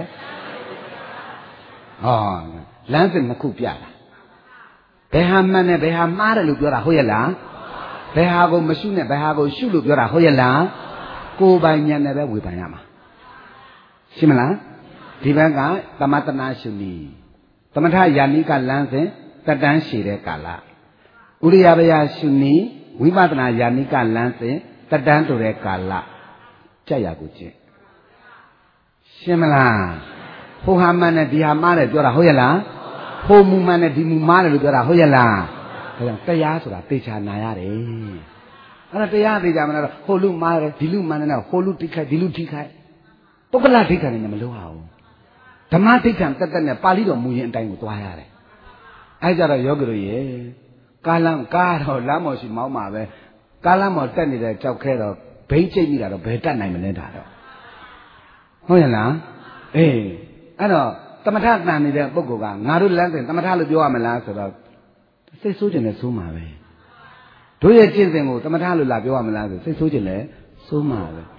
လမ်းစဉ်နှစ်ခုပြတာဘယ်ဟာမှန်နဲ့ဘယ်ဟာမှားတယ်လို့ပြောတာဟုတ်ရဲ့လားဘယ်ဟာကိုမရှုနဲ့ဘယ်ဟာကိုရှုလို့ပြောတာဟုတ်ရဲ့လားကိုယ်ပိုင်ဉာဏ်နဲ့ပဲဝေဖန်ရမှာရှင်းမလားဒီဘက်ကသမတနာရှုနည်းသမထယာနိကလမ်းစဉ်တက်တန်းရှည်တဲ့ကာလဥရိယဘယရှုနည်းဝိပဿနာယာနိကလမ်းစဉ်တက်တန်းတူတဲ့ကာလကြက်ရကိုကျင့်ရှင်းမလားဟိုဟာမှန်နဲ့ဒီဟာမှားတယ်ပြောတာဟုတ်ရဲ့လားဟိုမူမှန်နဲ့ဒီမူမှားတယ်လို့ပြောတာဟုတ်ရဲ့လားဒါကြောင့်တရားဆိုတာသေချာနာရတယ်အဲ့ဒါတရားသေချာမလားတော့ဟိုလူမှားတယ်ဒီလူမှန်တယ်ဟိုလူထိခိုက်ဒီလူထိခိုက်ပုဂ္ဂလဒိဋ္ဌာနဲ့မလို့အောင်ဓမ္မဒိဋ္ဌာတက်တက်နဲ့ပါဠိတော်မူရင်အတိုင်းကိုသွားရတယ်အဲ့ကြတော့ယောဂီတို့ရေကားတော့လမ်းမော်ရှိမောင်းမှာပဲကားလမ်းမော်တက်နေတဲ့ကြောက်ခဲတော့ဘိန်းချိတ်မိတာတော့ဘယ်တက်နိုင်မလဲဒါတော့ဟုတ်ရဲ့လားအေးအဲ့တော့သမထတန်နေတဲ့ပုဂ္ဂိုလ်ကငါတို့လမ်းစဉ်သမထလို့ပြောရမလားဆိုတော့စိတ်ဆိုးခြင်းနဲ့ဆိုးမှာပဲတို့ရဲ့ကျင့်စဉ်ကိုသမထလို့လာပြောရမလားဆိုစိတ်ဆိုးခြင်းနဲ့ဆိုးမှာပဲ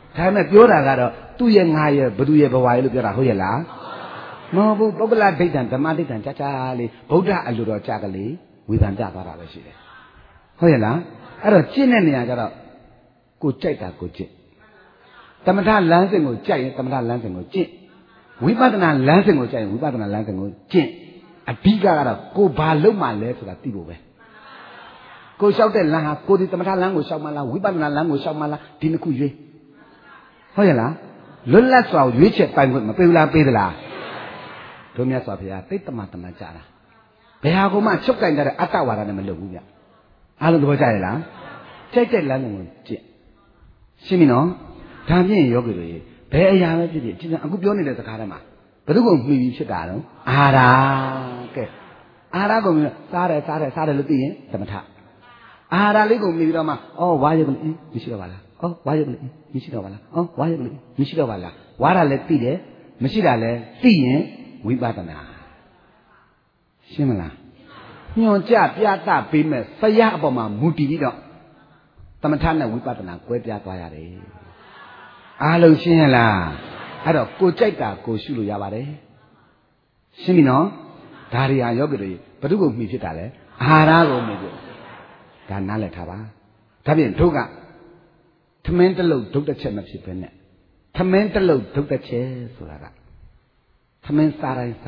ဒါမဲ့ပြောတာကတော့သူ့ရဲ့ငါရဲ့ဘသူရဲ့ဘဝရဲ့လို့ပြောတာဟုတ်ရဲ့လားမဟုတ်ဘူးပုဂ္ဂလဒိဋ္ဌံဓမ္မဒိဋ္ဌံကြကြလေးဗုဒ္ဓအလိုတော်ကြကလေးဝေဖန်ပြသွားတာပဲရှိတယ်ဟုတ်ရဲ့လားအဲ့တော့ကျင့်တဲ့နေရာကျတော့ကိုကြိုက်တာကိုကျင့်သမထလမ်းစဉ်ကိုကြိုက်ရင်သမထလမ်းစဉ်ကိုကျင့်ဝိပဿနာလမ်းစဉ်ကိုကြိုက်ရင်ဝိပဿနာလမ်းစဉ်ကိုကျင့်အဓိကကတော့ကိုဘာလုပ်မှလဲဆိုတာသိဖို့ပဲကိုလျှောက်တဲ့လမ်းဟာကိုဒီသမထလမ်းကိုလျှောက်မှလားဝိပဿနာလမ်းကိုလျှောက်မှလားဒီနှစ်ခုရွေးဟုတ်ရဲ့လားလွတ်လပ်စွာရွေးချက်ပိုင်ခွင့်မပေးဘူးလားပေးသလားတို့မြတ်စွာဘုရားတိတ်တမတမကြတာဘယ်ဟာကိုမှချုပ်ကင်ကြတဲ့အတ္တဝါဒနဲ့မလုပ်ဘူးဗျအားလုံးသဘောကျရဲ့လားကြိုက်တဲ့လမ်းကိုကျင့်ရှင်းပြီနော်ဒါဖြင့်ယောဂီတို့ရေဘယ်အရာပဲဖြစ်ဖြစ်အခုပြောနေတဲ့စကားထဲမှာဘယ်သူကိုမှီပြီးဖြစ်တာတော့အာဟာရကဲအာဟာရကိုစားတယ်လို့သိရင်သမထအာဟာရလေးကိုမှီပြီးတော့မှဩဝါရုပ်ကလေးမရှိတော့ပါလားဩဝါရုပ်ကလေးမရှိတော့ပါလားဩဝါရုပ်ကလေးမရှိတော့ပါလားဝါတာလည်းသိတယ်မရှိတာလည်းသိရင်ဝိပဿနာရှင်းမလားညွန်ကြပြသပေးမဲ့ဆရာအပေါ်မှာမူတည်ပြီးတော့သမထနဲ့ဝိပဿနာကွဲပြားသွားရတယ်အားလုံးရှင်းရလားအဲ့တော့ကိုကြိုက်တာကိုရှုလို့ရပါတယ်ရှင်းပြီနော်ဒါတွေဟာယောဂီတွေဘယ်သူကိုမှီဖြစ်တာလဲအာဟာရကိုမှီဖြစ်ဒါနားလည်ထားပါဒါဖြင့်တို့ကထမင်းတစ်လုံးဒုတ်တစ်ချက်မဖြစ်ဘဲနဲ့ထမင်းတစ်လုံးဒုတ်တစ်ချက်ဆိုတာကထမင်းစားတိုင်း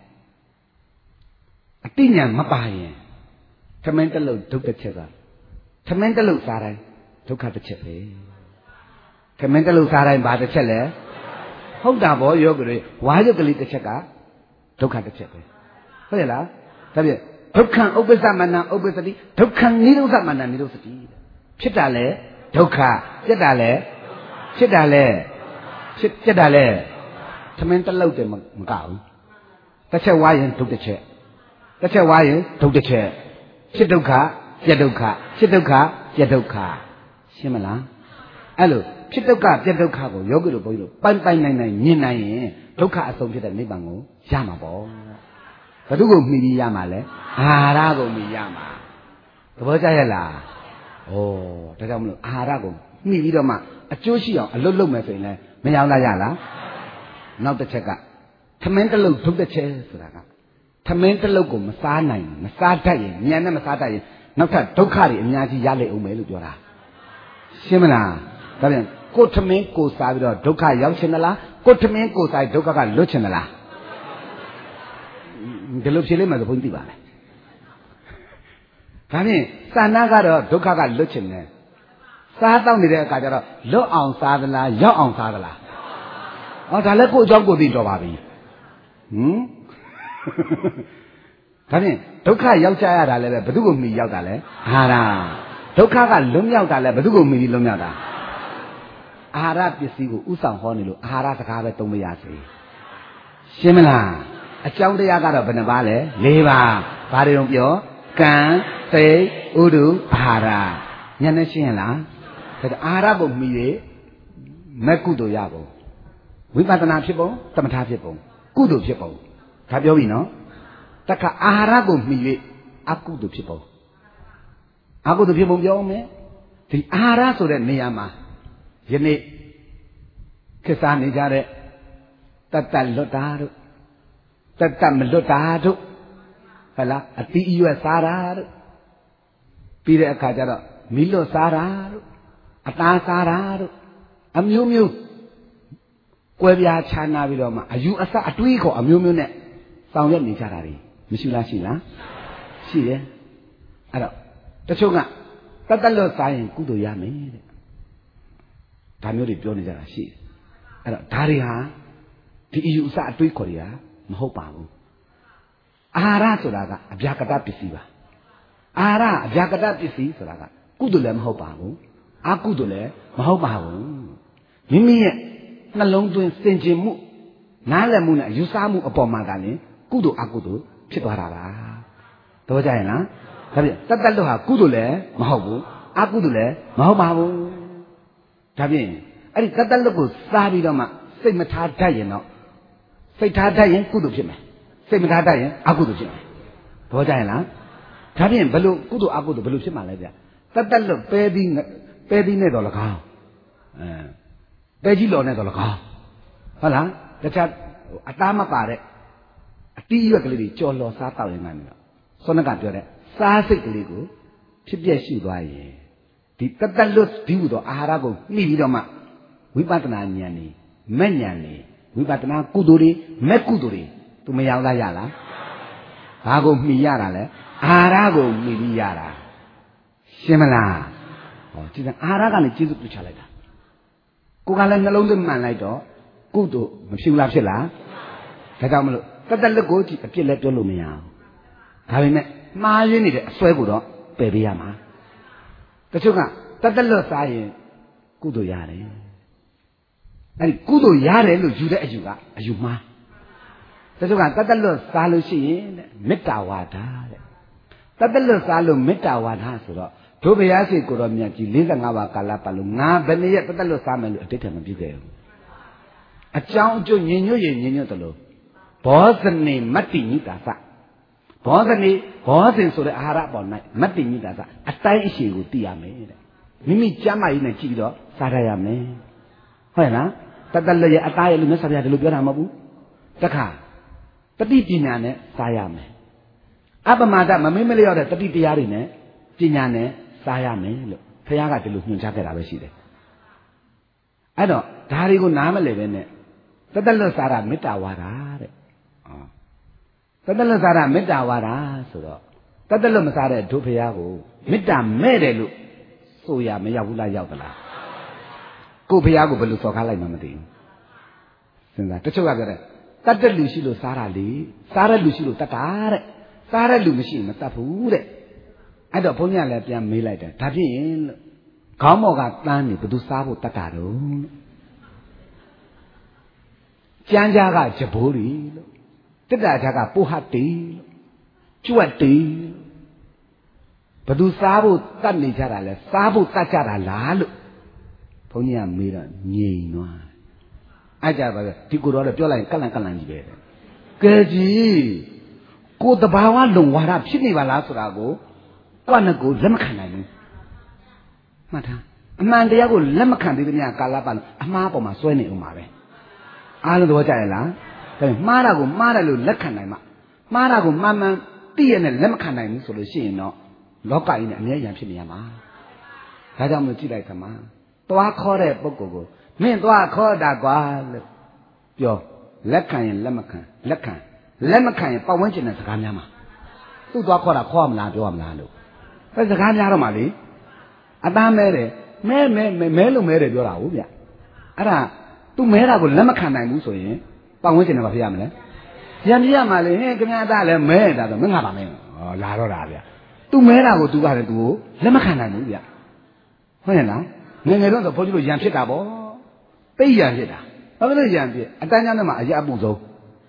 အတိညာမပါရင်ထမင်းတစ်လုံးဒုတ်တစ်ချက်ကထမင်းတစ်လုံးစားတိုင်းဒုက္ခတစ်ချက်ပဲထမင်းတစ်လုံးစားတိုင်းဘာတစ်ချက်လဲဟုတ်တာဗောယောဂီတွေဝါရုပ်ကလေးတစ်ချက်ကဒုက္ခတစ်ချက်ပဲဟုတ်ရဲ့လားဒါဖြင့်ဒုက္ခံဥပ္ပစ္စမနံဥပ္ပစ္စတိဒုက္ခံနိရောဓမနံနိရောဓတိဖြစ်တာလဲဒုက္ခပြတ်တာလဲဖြစ်တာလဲပြတ်တာလဲသမင်းတစ်လုံးတည်းမကဘူးတစ်ချက်ဝါရင်ဒုက္ခတစ်ချက်တစ်ချက်ဝါရင်ဒုက္ခတစ်ချက်ဖြစ်ဒုက္ခပြတ်ဒုက္ခဖြစ်ဒုက္ခပြတ်ဒုက္ခရှင်းမလားအဲ့လိုဖြစ်ဒုက္ခပြတ်ဒုက္ခကိုယောဂီတို့ဘုန်းကြီးတို့ပိုင်နိုင်မြင်နိုင်ရင်ဒုက္ခအဆုံးဖြစ်တဲ့နိဗ္ဗာန်ကိုရမှာပေါ့ဘယ်သူကိုမှီပြီးရမှာလဲအာဟာရကိုမှီရမှာသဘောကျရဲ့လားဩဒါကြောင့်မလို့အာဟာရကိုမှီပြီးတော့မှအကျိုးရှိအောင်အလုပ်လုပ်မယ်ဆိုရင်လည်းမရအောင်လားရလားနောက်တစ်ချက်ကထမင်းတစ်လုံးဒုတ်တစ်ချက်ဆိုတာကထမင်းတစ်လုံးကိုမစားနိုင်မစားတတ်ရင်ဉာဏ်နဲ့မစားတတ်ရင်နောက်ထပ်ဒုက္ခတွေအများကြီးရလိမ့်အောင်မယ်လို့ပြောတာရှင်းမလားဒါပြန်ကိုထမင်းကိုစားပြီးတော့ဒုက္ခရောက်ချင်သလားကိုထမင်းကိုစားဒုက္ခကလွတ်ချင်သလားဒီလိုဖြေလိုက်မှဆိုဘုန်းကြီးသိပါမယ်ဒါဖြင့်စာနာကတော့ဒုက္ခကလွတ်ချင်တယ်စားတော့နေတဲ့အခါကျတော့လွတ်အောင်စားသလားရောက်အောင်စားသလားဟောဒါလည်းကိုယ့်အကြောင်းကိုယ်သိတော့ပါပြီဒါဖြင့်ဒုက္ခရောက်ကြရတာလည်းပဲဘယ်သူကိုမှီရောက်တာလဲအာဟာရဒုက္ခကလွတ်မြောက်တာလည်းဘယ်သူကိုမှီပြီးလွတ်မြောက်တာအာဟာရပစ္စည်းကိုဥဆောင်ဟောနေလို့အာဟာရစကားပဲသုံးမရစေရှင်းမလားအကြောင်းတရားကတော့ဘယ်နှပါလဲ၄ပါးဘာတွေတော့ပြောကံစိတ်ဥဒုအာဟာရဉာဏ်နဲ့ရှင်းရလားဒါအာဟာရကိုမှီရမက်ကုသိုလ်ရပုံဝိပဿနာဖြစ်ပုံသမထဖြစ်ပုံကုသိုလ်ဖြစ်ပုံဒါပြောပြီနော်တခါအာဟာရကိုမှီ၍အကုသိုလ်ဖြစ်ပုံအကုသိုလ်ဖြစ်ပုံပြောမယ်ဒီအာဟာရဆိုတဲ့နေရာမှာယနေ့ခေတ်စားနေကြတဲ့တတ်လွတ်တာတို့တတ်မလွတ်တာတို့ဟုတ်လားအတိအရွက်စားတာတို့ပြီးတဲ့အခါကျတော့မီးလွတ်စားတာတို့အသားစားတာတို့အမျိုးမျိုးကွဲပြားခြားနာပြီးတော့မှအယူအဆအတွေးခေါ်အမျိုးမျိုးနဲ့ဆောင်ရွက်နေကြတာတွေမရှိလားရှိလားရှိတယ်အဲ့တော့တချို့ကတတ်လွတ်စားရင်ကုသိုလ်ရမယ်တဲ့ဒါမျိုးတွေပြောနေကြတာရှိတယ်အဲ့တော့ဒါတွေဟာဒီအယူအဆအတွေးခေါ်တွေကမဟုတ်ပါဘူးအာဟာရဆိုတာကအဗျာကတပစ္စည်းပါအာဟာရအဗျာကတပစ္စည်းဆိုတာကကုသိုလ်လည်းမဟုတ်ပါဘူးအကုသိုလ်လည်းမဟုတ်ပါဘူးမိမိရဲ့နှလုံးသွင်းစင်ကြင်မှုနားလည်မှုနဲ့ယူဆမှုအပေါ်မှာကလည်းကုသိုလ်အကုသိုလ်ဖြစ်သွားတာပါသဘောကျရင်လားဒါဖြင့်တတ်လွတ်ဟာကုသိုလ်လည်းမဟုတ်ဘူးအကုသိုလ်လည်းမဟုတ်ပါဘူးဒါဖြင့်အဲ့ဒီတတ်လွတ်ကိုစားပြီးတော့မှစိတ်မထားတတ်ရင်တော့စိတ်ထားတတ်ရင်ကုသိုလ်ဖြစ်မယ်စိတ်မထားတတ်ရင်အကုသိုလ်ဖြစ်မယ်သဘောကျရင်လားဒါဖြင့်ဘယ်လိုကုသိုလ်အကုသိုလ်ဘယ်လိုဖြစ်မှာလဲဗျတတ်လွတ်ပဲပြီးနဲ့တော့၎င်းတ ji lo ne to la ka hala ta cha ata ma pa de ati yuat kali de chaw lo sa taw yin ga ni so na ka pyo de sa sait kali ko phit pyet shu twa yin di tat lut di hu to ahara ko mi pi to ma wipatana nyan ni met nyan ni wipatana kudo de met kudo de tu ma yaw la ya la ba ko mi ya da le ahara ko mi pi ya da shin ma la ho ji da ahara ka ni jesu tu cha lai daကိုကလည်းနှလုံးသွင်းမှန်လိုက်တော့ကုသိုလ်မဖြစ်လားဖြစ်လားဒါကြောင့်မလို့တသက်လက်ကိုကြည့်အပြစ်လည်းပြောလို့မရဘူးဒါပေမဲ့မှားရင်းနေတဲ့အစွဲကိုတော့ပယ်ပေးရမှာတချို့ကတသက်လက်စားရင်ကုသိုလ်ရတယ်အဲ့ဒီကုသိုလ်ရတယ်လို့ယူတဲ့အယူကအယူမှားတချို့ကတသက်လက်စားလို့ရှိရင်မေတ္တာဝါဒတဲ့တသက်လက်စားလို့မေတ္တာဝါဒဆိုတော့တို့ဘုရားရှိခိုးတော်မြတ်ကြီး45ပါးကာလပတ်လုံးငါဘယ်နှစ်ရက်တသက်လွတ်စားမယ်လို့အတိတ်ထမပြုခဲ့ဘူးအကြောင်းအကျိုးညင်ညွတ်ရင်ညင်ညွတ်တယ်လို့ဘောဇနေမတ္တိညိတာသဘောဇနေဘောဇင်ဆိုတဲ့အာဟာရပေါ်၌မတ္တိညိတာသအတိုင်းအရှိကိုသိရမယ်တဲ့မိမိကျမ်းမာရေးနဲ့ကြည့်ပြီးတော့စားရရမယ်ဟုတ်ရဲ့လားတသက်လွတ်ရဲ့အသားရဲ့လို့မြတ်စွာဘုရားဒီလိုပြောတာမဟုတ်ဘူးတခါတတိပညာနဲ့စားရမယ်အပမာဒမမေ့မလျော့တဲ့တတိတရားတွေနဲ့ပညာနဲ့စားရမယ်လို့ဘုရားကဒီလိုညွှန်ကြားခဲ့တာပဲရှိတယ်အဲ့တော့ဒါတွေကိုနားမလည်ပဲနဲ့တသက်လွတ်စားတာမေတ္တာဝါဒတဲ့တသက်လွတ်စားတာမေတ္တာဝါဒဆိုတော့တသက်လွတ်မစားတဲ့ဒုဘုရားကိုမေတ္တာမဲ့တယ်လို့ဆိုရမရောက်ဘူးလားရောက်သလားကိုဘုရားကိုဘယ်လိုစော်ကားလိုက်မှမသိဘူးစဉ်းစားတချို့ကပြောတယ်တတ်တဲ့လူရှိလို့စားတာလေစားတဲ့လူရှိလို့တတ်တာတဲ့စားတဲ့လူမရှိရင်မတတ်ဘူးတဲ့အဲ့တော့ဘုန်းကြီးလည်းပြန်မေးလိုက်တယ်ဒါဖြစ်ရင်လို့ခေါင်းပေါ်ကတန်းနေဘယ်သူစားဖို့တတ်တာတော့လို့ကျမ်းကြားကဂျဘိုးတွေလို့တက်တာချာကပိုဟတ်တေလို့ကျွတ်တေဘယ်သူစားဖို့တတ်နေကြတာလဲစားဖို့တတ်ကြတာလားလို့ဘုန်းကြီးကမေးတော့ငြိမ်သွားအဲ့ကြပါပဲဒီကိုတော့ပြောလိုက်ရင်ကလန်ကလန်ကြီးပဲကဲကြီးကိုတဘာဝလုံဝါဒဖြစ်နေပါလားဆိုတာကိုကွနဲ့ကိုလက်မခံနိုင်ဘူးမှတ်ထားအမှန်တရားကိုလက်မခံသေးတဲ့ကာလပတ်လုံးအမှားပေါ်မှာစွဲနေအောင်ပါပဲအားလုံးသဘောကျရဲ့လားဒါပေမဲ့မှားတာကိုမှားတယ်လို့လက်ခံနိုင်မှမှားတာကိုမှန်မှန်သိရနဲ့လက်မခံနိုင်ဘူးဆိုလို့ရှိရင်တော့လောကကြီးနဲ့အမြဲတမ်းဖြစ်နေရမှာဒါကြောင့်မလို့ကြည့်လိုက်သမားသွားခေါ်တဲ့ပုဂ္ဂိုလ်ကိုမင်းသွားခေါ်တာကွာလို့ပြောလက်ခံရင်လက်မခံလက်မခံရင်ပတ်ဝန်းကျင်တဲ့စကားများမှာသူ့သွားခေါ်တာခေါ်မလားပြောမလားလို့အဲစကားများတော့မှလေအသားမဲတယ်မဲလို့မဲတယ်ပြောတာဟုတ်ဗျအဲ့ဒါသူမဲတာကိုလက်မခံနိုင်ဘူးဆိုရင်ပတ်ဝန်းကျင်ကဘာဖြစ်ရမလဲပြန်ပြရမှာလေဟင်ခင်ဗျားသားလည်းမဲတာတော့မငါပါမယ်ဟောလာတော့တာဗျသူမဲတာကိုသူကလည်းသူကိုလက်မခံနိုင်ဘူးဗျဟုတ်ရဲ့လားငယ်ငယ်တော့ဆိုဘုန်းကြီးတို့ရံဖြစ်တာပေါ့သိရံဖြစ်တာဘာလို့လဲရံဖြစ်အတန်းချမ်းထဲမှာအရာအပူဆုံး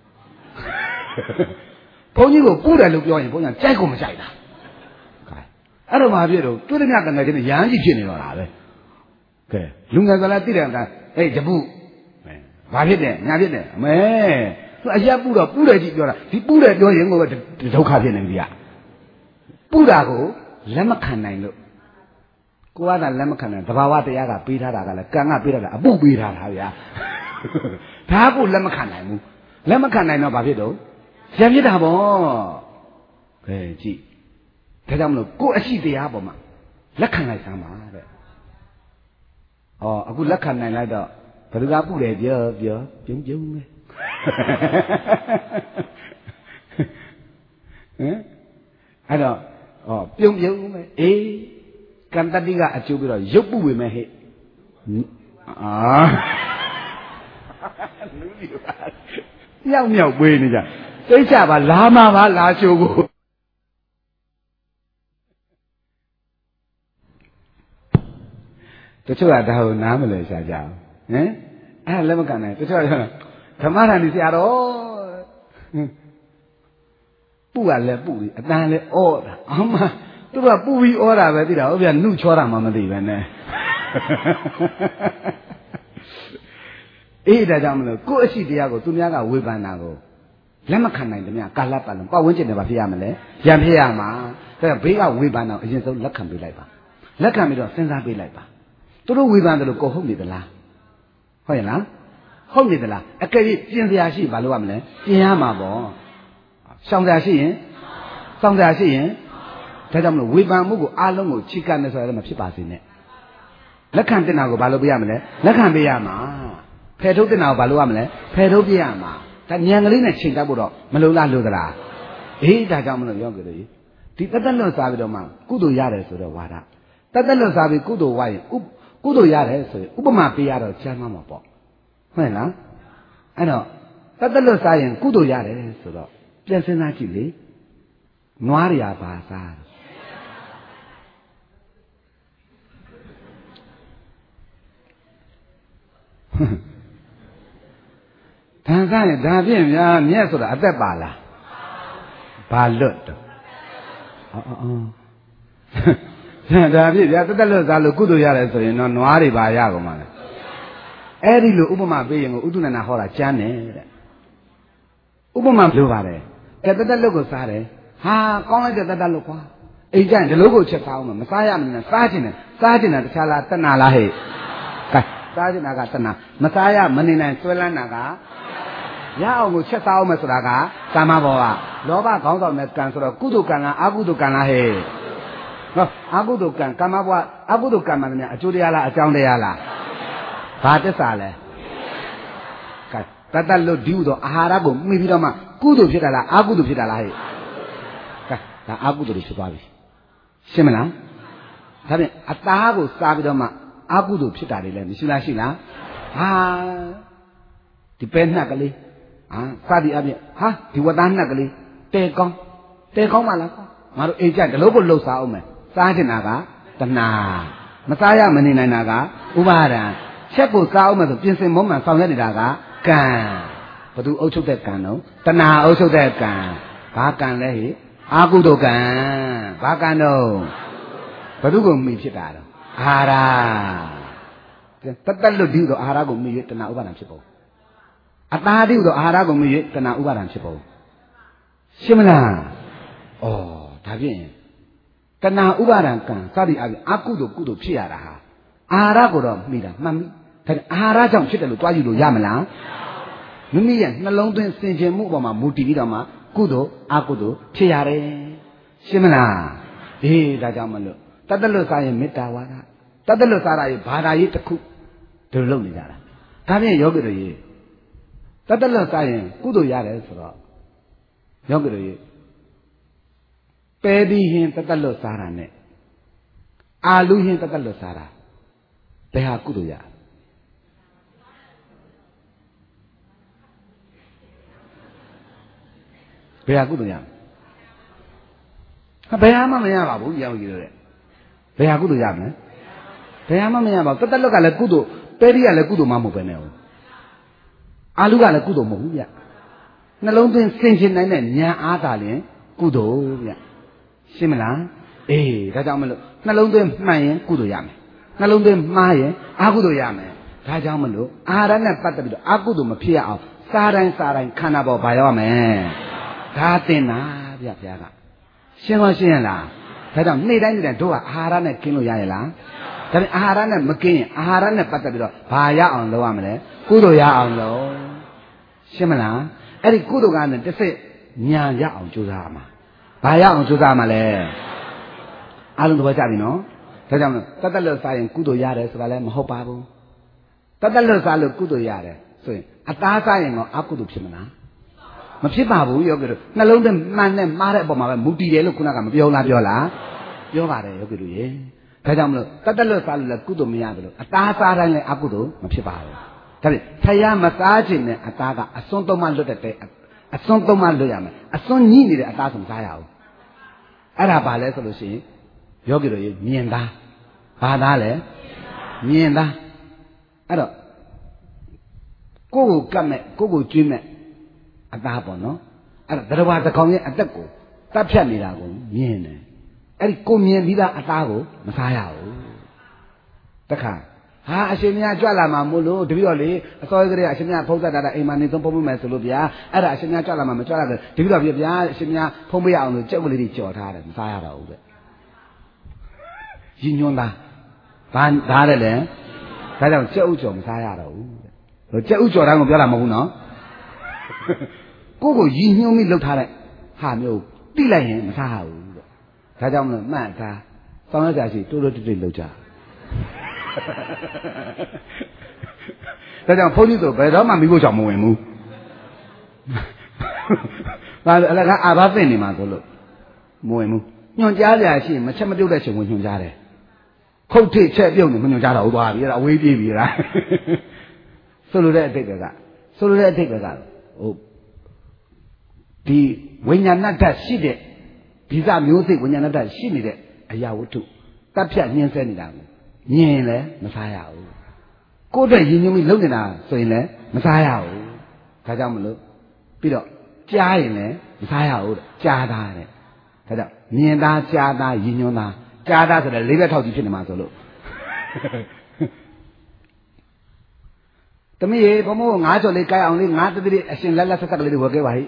ဘုန်းကြီးကိုပူတယ်လို့ပြောရင်ဘုန်းကြီးကကြိုက်ကိုမကြိုက်တာအဲ့တော့မှဖြစ်တော့တွေ့တဲ့မြတ်ကငယ်ချင်းရဟန်းကြီးဖြစ်နေတော့တာပဲကဲလူငယ်ကလည်းသိတယ်ကအေးတပုဘာဖြစ်တယ်ညာဖြစ်တယ်အမဲသူအရက်ပူတော့ပူတယ်ကြီးပြောတာဒီပူတယ်ပြောရင်ကိုပဲဒုက္ခဖြစ်နေပြီကပူတာကိုလက်မခံနိုင်လို့ကိုကလက်မခံနိုင်တဘာဝတရားကပေးထားတာကလည်းကံကပေးထားတာအပုပေးထားတာဗျာဒါကိုလက်မခံနိုင်ဘူးလက်မခံနိုင်တော့ဘာဖြစ်တော့ရံဖြစ်တာပေါ့ကဲကြည့်ဒါကြောင့်မလို့ကိုယ်အရှိတရားပေါ်မှာလက်ခံလိုက်စမ်းပါတဲ့။ဟောအခုလက်ခံနိုင်လိုက်တော့ဘယ်သူကပုတယ်ပြောပြုံပဲ။ဟင်အဲ့တော့ဟောပြုံပဲအေးကံတတိကအကျိုးပြီးတော့ရုပ်ပုဝေမဲ့ဟဲ့။အာလူကြီးပါ။မြောက်ပေးနေကြ။သိချပါလာမှာပါလာချိုးကိုတချို့ကဒါကိုနားမလည်ရှားကြအောင်ဟင်အဲ့လက်မခံနိုင်တချို့ကဓမ္မရဏီဆရာတော်ပူကလည်းပူပြီအတန်လည်းဩတာအမသူကပူပြီးဩတာပဲသိတာဟုတ်ဗျာနှုတ်ချောတာမှမသိပဲနဲ့အေးဒါကြောင့်မလို့ကိုယ့်အရှိတရားကိုသူများကဝေဖန်တာကိုလက်မခံနိုင်တယ်များကာလပတ်လုံးပတ်ဝန်းကျင်တွေဘာဖြစ်ရမလဲရံဖြစ်ရမှာဒါဘေးကဝေဖန်တော့အရင်ဆုံးလက်ခံပေးလိုက်ပါလက်ခံပြီးတော့စဉ်းစားပေးလိုက်ပါသူတို့ဝေဖန်တယ်လို့ကိုဟုတ်နေသလားဟဟုတ်ရဲ့လားဟုတ်နေသလားအကယ်၍ပြင်စရာရှိဘာလို့ရမလဲပြင်ရမှာပေါ့ရှောင်စရာရှိရင်စောင့်စရာရှိရင်ဒါကြောင့်မလို့ဝေဖန်မှုကိုအားလုံးကိုချိကနဲ့ဆိုရမဖြစ်ပါစေနဲ့လက်ခံတင်တာကိုဘာလို့ပြရမလဲလက်ခံပေးရမှာဖယ်ထုတ်တင်တာကိုဘာလို့ရမလဲဖယ်ထုတ်ပြရမှာဒါဉာဏ်ကလေးနဲ့ချိန်တတ်ဖို့တော့မလုံလားလို့သလားအေးဒါကြောင့်မလို့ပြောကြလို့ဒီတသက်လွတ်စားပြီးတော့မှကုသိုလ်ရတယ်ဆိုတော့ဝါဒတသက်လွတ်စားပြီးကုသိုလ်ဝါရင်ကုသိုလ်ရတယ်ဆိုရင်ဥပမာပေးရတော့ကျမ်းမှာပေါ့ဟုတ်လားအဲ့တော့တသက်လွတ်စားရင်ကုသိုလ်ရတယ်ဆိုတော့ပြန်စဉ်းစားကြည့်လေနွားရပါစားဒါကလည်းဒါဖြင့်များမြတ်ဆိုတာအသက်ပါလားဘာလွတ်တော့ဒါဖြင့်ဗျာတသက်လွတ်စားလို့ကုသိုလ်ရတယ်ဆိုရင်တော့နွားတွေပါရကုန်ပါလားအဲ့ဒီလိုဥပမာပေးရင်ကိုဥဒုနန္ဒဟောတာကျမ်းတယ်တဲ့ဥပမာလိုပါတယ်တသက်လွတ်ကိုစားတယ်ဟာကောင်းလိုက်တဲ့တသက်လွတ်ကွာအိမ်ကျရင်ဒီလိုကိုချက်စားအောင်မစားရမနဲ့စားခြင်းနဲ့စားခြင်းနဲ့တခြားလားတဏှာလားဟဲ့ကဲစားခြင်းကတဏှာမစားရမနေနိုင်ဆွဲလန်းတာကရအောင်ကိုချက်စားအောင်မယ်ဆိုတာကကာမဘောကလောဘခေါင်းဆောင်တဲ့ကံဆိုတော့ကုသိုလ်ကံလားအကုသိုလ်ကံလားဟဲ့ဟောအကုသိုလ်ကံကာမဘောကအကုသိုလ်ကံမှလည်းအကျိုးတရားလားအကြောင်းတရားလားဘာတစ္ဆာလဲကဲတသက်လွတ်ဒီဟုသောအာဟာရကိုမှီပြီးတော့မှကုသိုလ်ဖြစ်တာလားအကုသိုလ်ဖြစ်တာလားဟဲ့ကဲဒါအကုသိုလ်ဖြစ်သွားပြီရှင်းမလားဒါဖြင့်အသားကိုစားပြီးတော့မှအကုသိုလ်ဖြစ်တာတွေလည်းမရှိလားရှိလားဟာဒီပဲနှက်ကလေးစသည်အပြင်ဟာဒီဝတ်သားနှက်ကလေးတဲကောင်းပါလားငါတို့အိမ်ကျဒီလိုကိုလှုပ်စားအောင်မယ်စားချင်တာကတဏှာမစားရမနေနိုင်တာကဥပါဒံချက်ကိုစားအောင်မယ်ဆိုပြင်ဆင်မုံမှန်ဆောင်ရွက်နေတာကကံဘသူအုပ်ချုပ်တဲ့ကံတော့တဏှာအုပ်ချုပ်တဲ့ကံဘာကံလဲဟိအာကုသိုလ်ကံဘာကံတော့ဘသူကိုမိဖြစ်တာတော့အာဟာရတသက်လွတ်ဒီတော့အာဟာရကိုမိရတဏှာဥပါဒံဖြစ်ပုံအတားဒီတော့အာဟာရကိုမိရတဏှာဥပါဒံဖြစ်ပုံရှင်းမလားဩဒါဖြင့်တဏှာဥပါဒံကံစသည်အပြင်အကုသိုလ်ကုသိုလ်ဖြစ်ရတာဟာအာဟာရကိုတော့မိတာမှန်ပြီဒါအာဟာရကြောင့်ဖြစ်တယ်လို့တွားယူလို့ရမလားမိမိရဲ့နှလုံးသွင်းစင်ကြယ်မှုအပေါ်မှာမူတည်ပြီးတော့မှကုသိုလ်အကုသိုလ်ဖြစ်ရတယ်ရှင်းမလားအေးဒါကြောင့်မလို့တသက်လွတ်စားရင်မေတ္တာဝါဒတသက်လွတ်စားတာရေဘာသာရေးတစ်ခုဒီလိုလုပ်နေကြတာဒါဖြင့်ယောဂီတို့ရေတသက်လွတ်စားရင်ကုသိုလ်ရတယ်ဆိုတော့ယောဂီတို့ရေပဲပြီးရင်တသက်လွတ်စားတာနဲ့အာလူရင်တသက်လွတ်စားတာဘယ်ဟာကုသိုလ်ရဘယ်ဟာကုသိုလ်ရဘယ်ဟာမှမရပါဘူးယောဂီတို့ရဲ့ဘယ်ဟာကုသိုလ်ရမလဲဘယ်ဟာမှမရပါဘူးတသက်လွတ်ကလည်းကုသိုလ်ပဲပြီးကလည်းကုသိုလ်မှမဟုတ်ပဲနဲ့အာလူကလည်းကုသိုလ်မဟုတ်ဘူးဗျနှလုံးသွင်းစင်ကြင်နိုင်တဲ့ဉာဏ်အားသာလျင်ကုသိုလ်ဗျရှင်းမလားအေးဒါကြောင့်မလို့နှလုံးသွင်းမှန်ရင်ကုသိုလ်ရမယ်နှလုံးသွင်းမှားရင်အကုသိုလ်ရမယ်ဒါကြောင့်မလို့အာဟာရနဲ့ပတ်သက်ပြီးတော့အကုသိုလ်မဖြစ်ရအောင်စားတိုင်းခန္ဓာပေါ်ပါရမယ်ဒါသင်တာဗျဘုရားကရှင်းရှင်းရလားဒါကြောင့်နေ့တိုင်းတို့ကအာဟာရနဲ့ကင်းလို့ရရဲ့လားဒါပေမဲ့အာဟာရနဲ့မကင်းရင်အာဟာရနဲ့ပတ်သက်ပြီးတော့ဘာရအောင်လုပ်ရမလဲကုသိုလ်ရအောင်လုပ်ရှင်းမလားအဲ့ဒီကုသိုလ်ကနဲ့တစ်စိတ်ညာရအောင်ကြိုးစားရမှာဘာရအောင်ကြိုးစားမှာလဲအားလုံးသဘောကျပြီနော်ဒါကြောင့်တသက်လွတ်စားရင်ကုသိုလ်ရတယ်ဆိုတာလည်းမဟုတ်ပါဘူးတသက်လွတ်စားလို့ကုသိုလ်ရတယ်ဆိုရင်အသားစားရင်တော့အကုသိုလ်ဖြစ်မလားမဖြစ်ပါဘူးယောဂီတို့နှလုံးသွင်းမှန်နဲ့မှားတဲ့အပေါ်မှာပဲမူတည်တယ်လို့ခုနကမပြောလားပြောပါတယ်ယောဂီတို့ရေဒါကြောင့်မလို့တသက်လွတ်စားလို့လည်းကုသိုလ်မရတယ်လို့အသားစားတိုင်းလည်းအကုသိုလ်မဖြစ်ပါဘူးဒါဖြင့်ဖယားမစားခြင်းနဲ့အသားကအစွန်းသုံးမှလွတ်တဲ့အစွန်းသုံးမှလွတ်ရမယ်အစွန်းညှိနေတဲ့အသားဆုံးစားရအောင်အဲ့ဒါဘာလဲဆိုလို့ရှိရင်ယောဂီတို့ရေမြင်သားဘာသားလဲမြင်သားအဲ့တော့ကိုယ့်ကိုကတ်မဲ့ကိုယ့်ကိုကျွေးမဲ့အသားပေါ့နော်အဲ့ဒါတရားတစ်ကောင်ရဲ့အသက်ကိုတတ်ဖြတ်နေတာကိုမြင်တယ်အဲ့ဒီကိုမြင်ပြီးသားအသားကိုမစားရဘူးတခါဟာအရှင်မြတ်ကြွလာမှာမို့လို့တပည့်တော်လေအစောကြီးကလေးအရှင်မြတ်ဖုံးသက်တာအိမ်မှာနေသုံးဖုံးမယ်ဆိုလို့ဗျာအဲ့ဒါအရှင်မြတ်ကြွလာမှာမကြွလာဘူးတပည့်တော်ပြဗျာအရှင်မြတ်ဖုံးမရအောင်လို့ကြက်ဝလေးတွေကြော်ထားတယ်မစားရတော့ဘူးတဲ့ရည်ညွှန်းသားဘာတဲ့လဲဒါကြောင့်ကြက်ဥကြော်မစားရတော့ဘူးတဲ့ကျက်ဥကြော်တန်းကိုပြောတာမဟုတ်ဘူးနော်ကိုကိုရည်ညွှန်းပြီးလှုပ်ထားတဲ့ဟာမျိုးတိလိုက်ရင်မစားဘူးတဲ့ဒါကြောင့်မလို့မှတ်ထားစောင်းရကြရှိတိုးတိုးတိတ်တိတ်လှုပ်ကြဒါကြောင့်ဘုန်းကြီးတို့ဘယ်တော့မှမိဖို့ကြောင့်မဝင်ဘူးဘာလဲအလကားအာဘသိနေမှာဆိုလို့မဝင်ဘူးညွန်ကြားကြရှိရင်မချက်မပြုတ်တဲ့ချိန်ဝင်ညွန်ကြားတယ်ခုတ်ထိတ်ချက်ပြုတ်နေမညွန်ကြားတော့ဘူးသွားပြီအဲ့ဒါအဝေးပြေးပြီလားဆိုလိုတဲ့အတိတ်ကဆိုလိုတဲ့အတိတ်ကဒီဝိညာဏဓာတ်ရှိတဲ့ဒီစမျိုးစိတ်ဝိညာဏဓာတ်ရှိနေတဲ့အရာဝတ္ထုတပ်ဖြတ်ညှင်းဆဲနေတာကိုမြင်လည်းမစားရဘူးကိုယ့်အတွက်ရည်ညွှန်းပြီးလုပ်နေတာဆိုရင်လည်းမစားရဘူးဒါကြောင့်မလို့ပြီးတော့ကြားရင်လည်းမစားရဘူးကြားသားတဲ့ဒါကြောင့်မြင်သားကြားသားရည်ညွှန်းသားကြားသားဆိုတော့လေးဘက်ထောက်ကြီးဖြစ်နေမှာဆိုလို့တမီးရေဘမိုးငါးကြော်လေးကြိုက်အောင်လေးငါးတတိအရှင်လက်လက်ဆက်ဆက်ကလေးတွေဝယ်ခဲ့ပါဟိ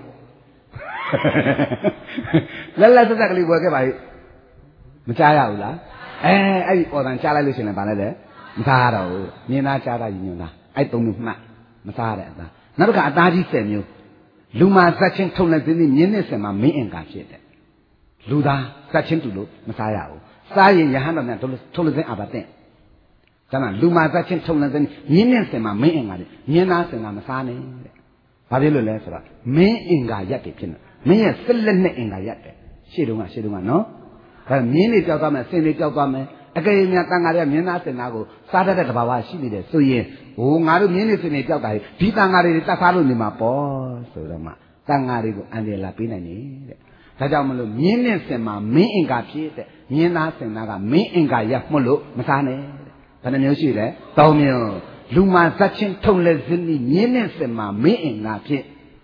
လက်လက်ဆက်ဆက်ကလေးဝယ်ခဲ့ပါဟိမကြားရဘူးလားအဲ့ဒီအော်တန်ကြားလိုက်လို့ရှင်လည်းဗာလဲတဲ့မစားရတော့ဘူးမြင်သားကြားသားရည်ညွှန်းသားအဲ့သုံးမျိုးမှတ်မစားရတဲ့အသားနောက်တစ်ခါအသားကြီး10မျိုးလူမှာဇက်ချင်းထုံလက်သိမြင်းနဲ့စင်မှာမင်းအင်္ဂါဖြစ်တယ်လူသားဇက်ချင်းတူလို့မစားရဘူးစားရင်ယဟန်တော်များထုံလက်သိအာဘတဲ့ဒါမှလူမှာဇက်ချင်းထုံလက်သိမြင်းနဲ့စင်မှာမင်းအင်္ဂါတယ်မြင်းသားစင်ကမစားနဲ့တဲ့ဘာဖြစ်လို့လဲဆိုတော့မင်းအင်္ဂါရက်တယ်ဖြစ်နေမင်းရဲ့စစ်လက်နဲ့အင်္ဂါရက်တယ်ရှေ့တုန်းကနော်ဒါမြင်းတွေကြောက်သွားမယ်စင်တွေကြောက်သွားမယ်အကယ်၍များတန်ဃာတွေကမြင်းသားစင်သားကိုစားတတ်တဲ့တဘာဝရှိနေတယ်ဆိုရင်ဟိုငါတို့မြင်းတွေစင်တွေကြောက်တာဒီတန်ဃာတွေတတ်စားလို့နေမှာပေါ့ဆိုတော့မှတန်ဃာတွေကိုအန္တရာယ်လာပေးနိုင်တယ်တဲ့ဒါကြောင့်မလို့မြင်းနဲ့စင်မှာမင်းအင်္ဂါဖြစ်တဲ့မြင်းသားစင်သားကမင်းအင်္ဂါရက်မှုလို့မစားနဲ့ဘယ်နှမျိုးရှိလဲ၃မျိုးလူမှာဇက်ချင်းထုံလက်စင်းပြီးမြင်းနဲ့စင်မှာမင်းအင်္ဂါဖြစ်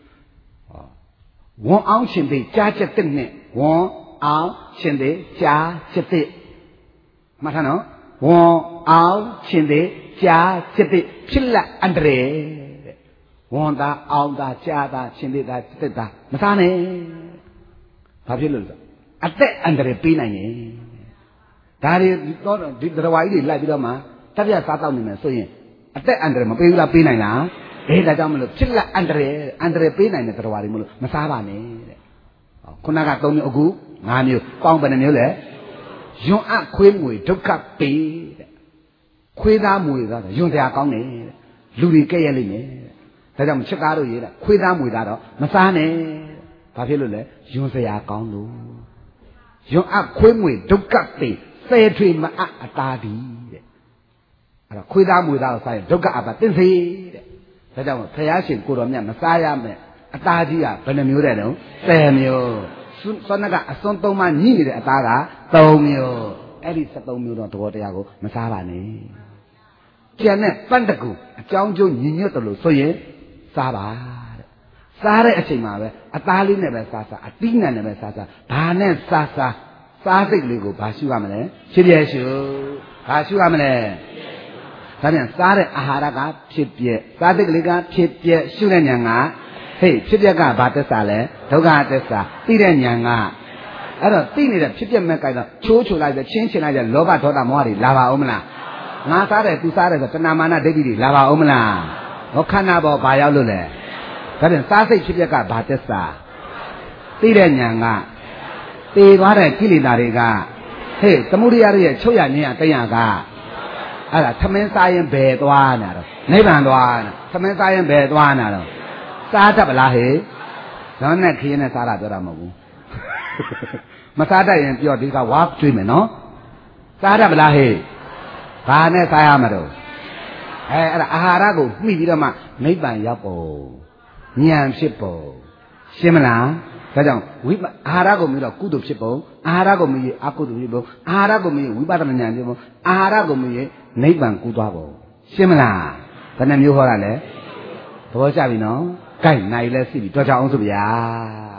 ဝန်အောင်ရှင်တွေကြားချက်တဲ့နဲ့ဝန်အောင်ရှင်တွေကြားချက်တဲ့မှတ်ထားနော်ဝန်အောင်ရှင်တွေကြားချက်တဲ့ဖြစ်လက်အန္တရာယ်တဲ့ဝန်သားအောင်သားကြားသားရှင်တွေသားချက်သားမစားနဲ့ဘာဖြစ်လို့လဲအသက်အန္တရာယ်ပေးနိုင်ရင်ဒါတွေတော့ဒီတရားဝါကြီးတွေလိုက်ပြီးတော့မှတပ်ပြစားတောက်နေမယ်ဆိုရင်အသက်အန္တရာယ်မပေးဘူးလားပေးနိုင်လားဒါကြောင့်မလို့ဖြစ်လက်အန္တရာယ်ပေးနိုင်တဲ့တရားဝါတွေမလို့မစားပါနဲ့တဲ့ခုနက3မျိုးအခု5မျိုးပေါင်းဘယ်နှမျိုးလဲယွန်းအခွေးငွေဒုက္ခပေးတဲ့ခွေးသားမွေသားယွန်းတရားကောင်းတယ်တဲ့လူတွေကဲ့ရဲ့လိမ့်မယ်တဲ့ဒါကြောင့်ချစ်သားတို့ရေးတာခွေးသားမွေသားတော့မစားနဲ့ဘာဖြစ်လို့လဲယွန်းစရာကောင်းလို့ယွန်းအခွေးငွေဒုက္ခပေးဆယ်ထွေမအတားဒီတဲ့အဲ့တော့ခွေးသားမွေသားကိုစားရင်ဒုက္ခအပတင်စေတဲ့ဒါကြောင့်ဘုရားရှင်ကိုတော်မြတ်မစားရမယ်အသားကြီးကဘယ်နှမျိုးတဲ့တုန်း10မျိုးသောနကအစွန်း3မှညှိနေတဲ့အသားက3မျိုးအဲ့ဒီ73မျိုးတော့သဘောတရားကိုမစားပါနဲ့ကျန်တဲ့ပန့်တကူအကြောင်းကျိုးညီညွတ်တယ်လို့ဆိုရင်စားပါတဲ့စားတဲ့အချိန်မှာပဲအသားလေးနဲ့ပဲစားအသီးနှံနဲ့ပဲစားဘာနဲ့စားစိတ်လေးကိုဘာရှုရမလဲရှင်းပြရှုဘာရှုရမလဲဒါပြန်စားတဲ့အာဟာရကဖြစ်ပြစားစိတ်ကလေးကဖြစ်ပြရှုတဲ့ဉာဏ်ကဟေးဖြစ်ပြကဘာသစ္စာလဲဒုက္ခသစ္စာသိတဲ့ဉာဏ်ကအဲ့တော့သိနေတဲ့ဖြစ်ပြမဲ့ကြိုင်တော့ချိုးလိုက်ပဲချင်းချင်လိုက်ကြလောဘဒေါသမောဟတွေလာပါအောင်မလားငါစားတယ်သူစားတယ်ဆိုတဏမာနဒိဋ္ဌိတွေလာပါအောင်မလားဟောခန္ဓာပေါ်ဘာရောက်လို့လဲဒါပြန်စားစိတ်ဖြစ်ပြကဘာသစ္စာသိတဲ့ဉာဏ်ကသေသွားတဲ့ကိလေသာတွေကဟေးသမုဒိယရဲ့ချုပ်ရဉာဏ်တရားကအဲ့ဒါသမင်းစားရင်ဘယ်သွားနာတော့နိဗ္ဗာန်သွားနာသမင်းစားရင်ဘယ်သွားနာတော့စားတတ်ပလားဟေ့တော့နဲ့ခင်းနဲ့စားတာပြောတာမဟုတ်ဘူးမစားတတ်ရင်ပြောဒီကဝါကျွေးမယ်နော်စားတတ်ပလားဟေ့ဘာနဲ့စားရမှာတော့အဲ့ဒါအာဟာရကိုမှီပြီးတော့မှနိဗ္ဗာန်ရောက်ပုံဉာဏ်ဖြစ်ပုံရှင်းမလားဒါကြောင့်အာဟာရကိုမြည်တော့ကုသိုလ်ဖြစ်ပုံအာဟာရကိုမြည်အကုသိုလ်ဖြစ်ပုံအာဟာရကိုမြည်ဝိပဿနာဉာဏ်ဖြစ်ပုံအာဟာရကိုမြည်နိဗ္ဗာန်ကူးသွားပုံရှင်းမလားဘယ်နှမျိုးဟောတာလဲသဘောကျပြီနော်ကြိုက်နိုင်လဲသိပြီတော့ကြအောင်ဆိုဗျာ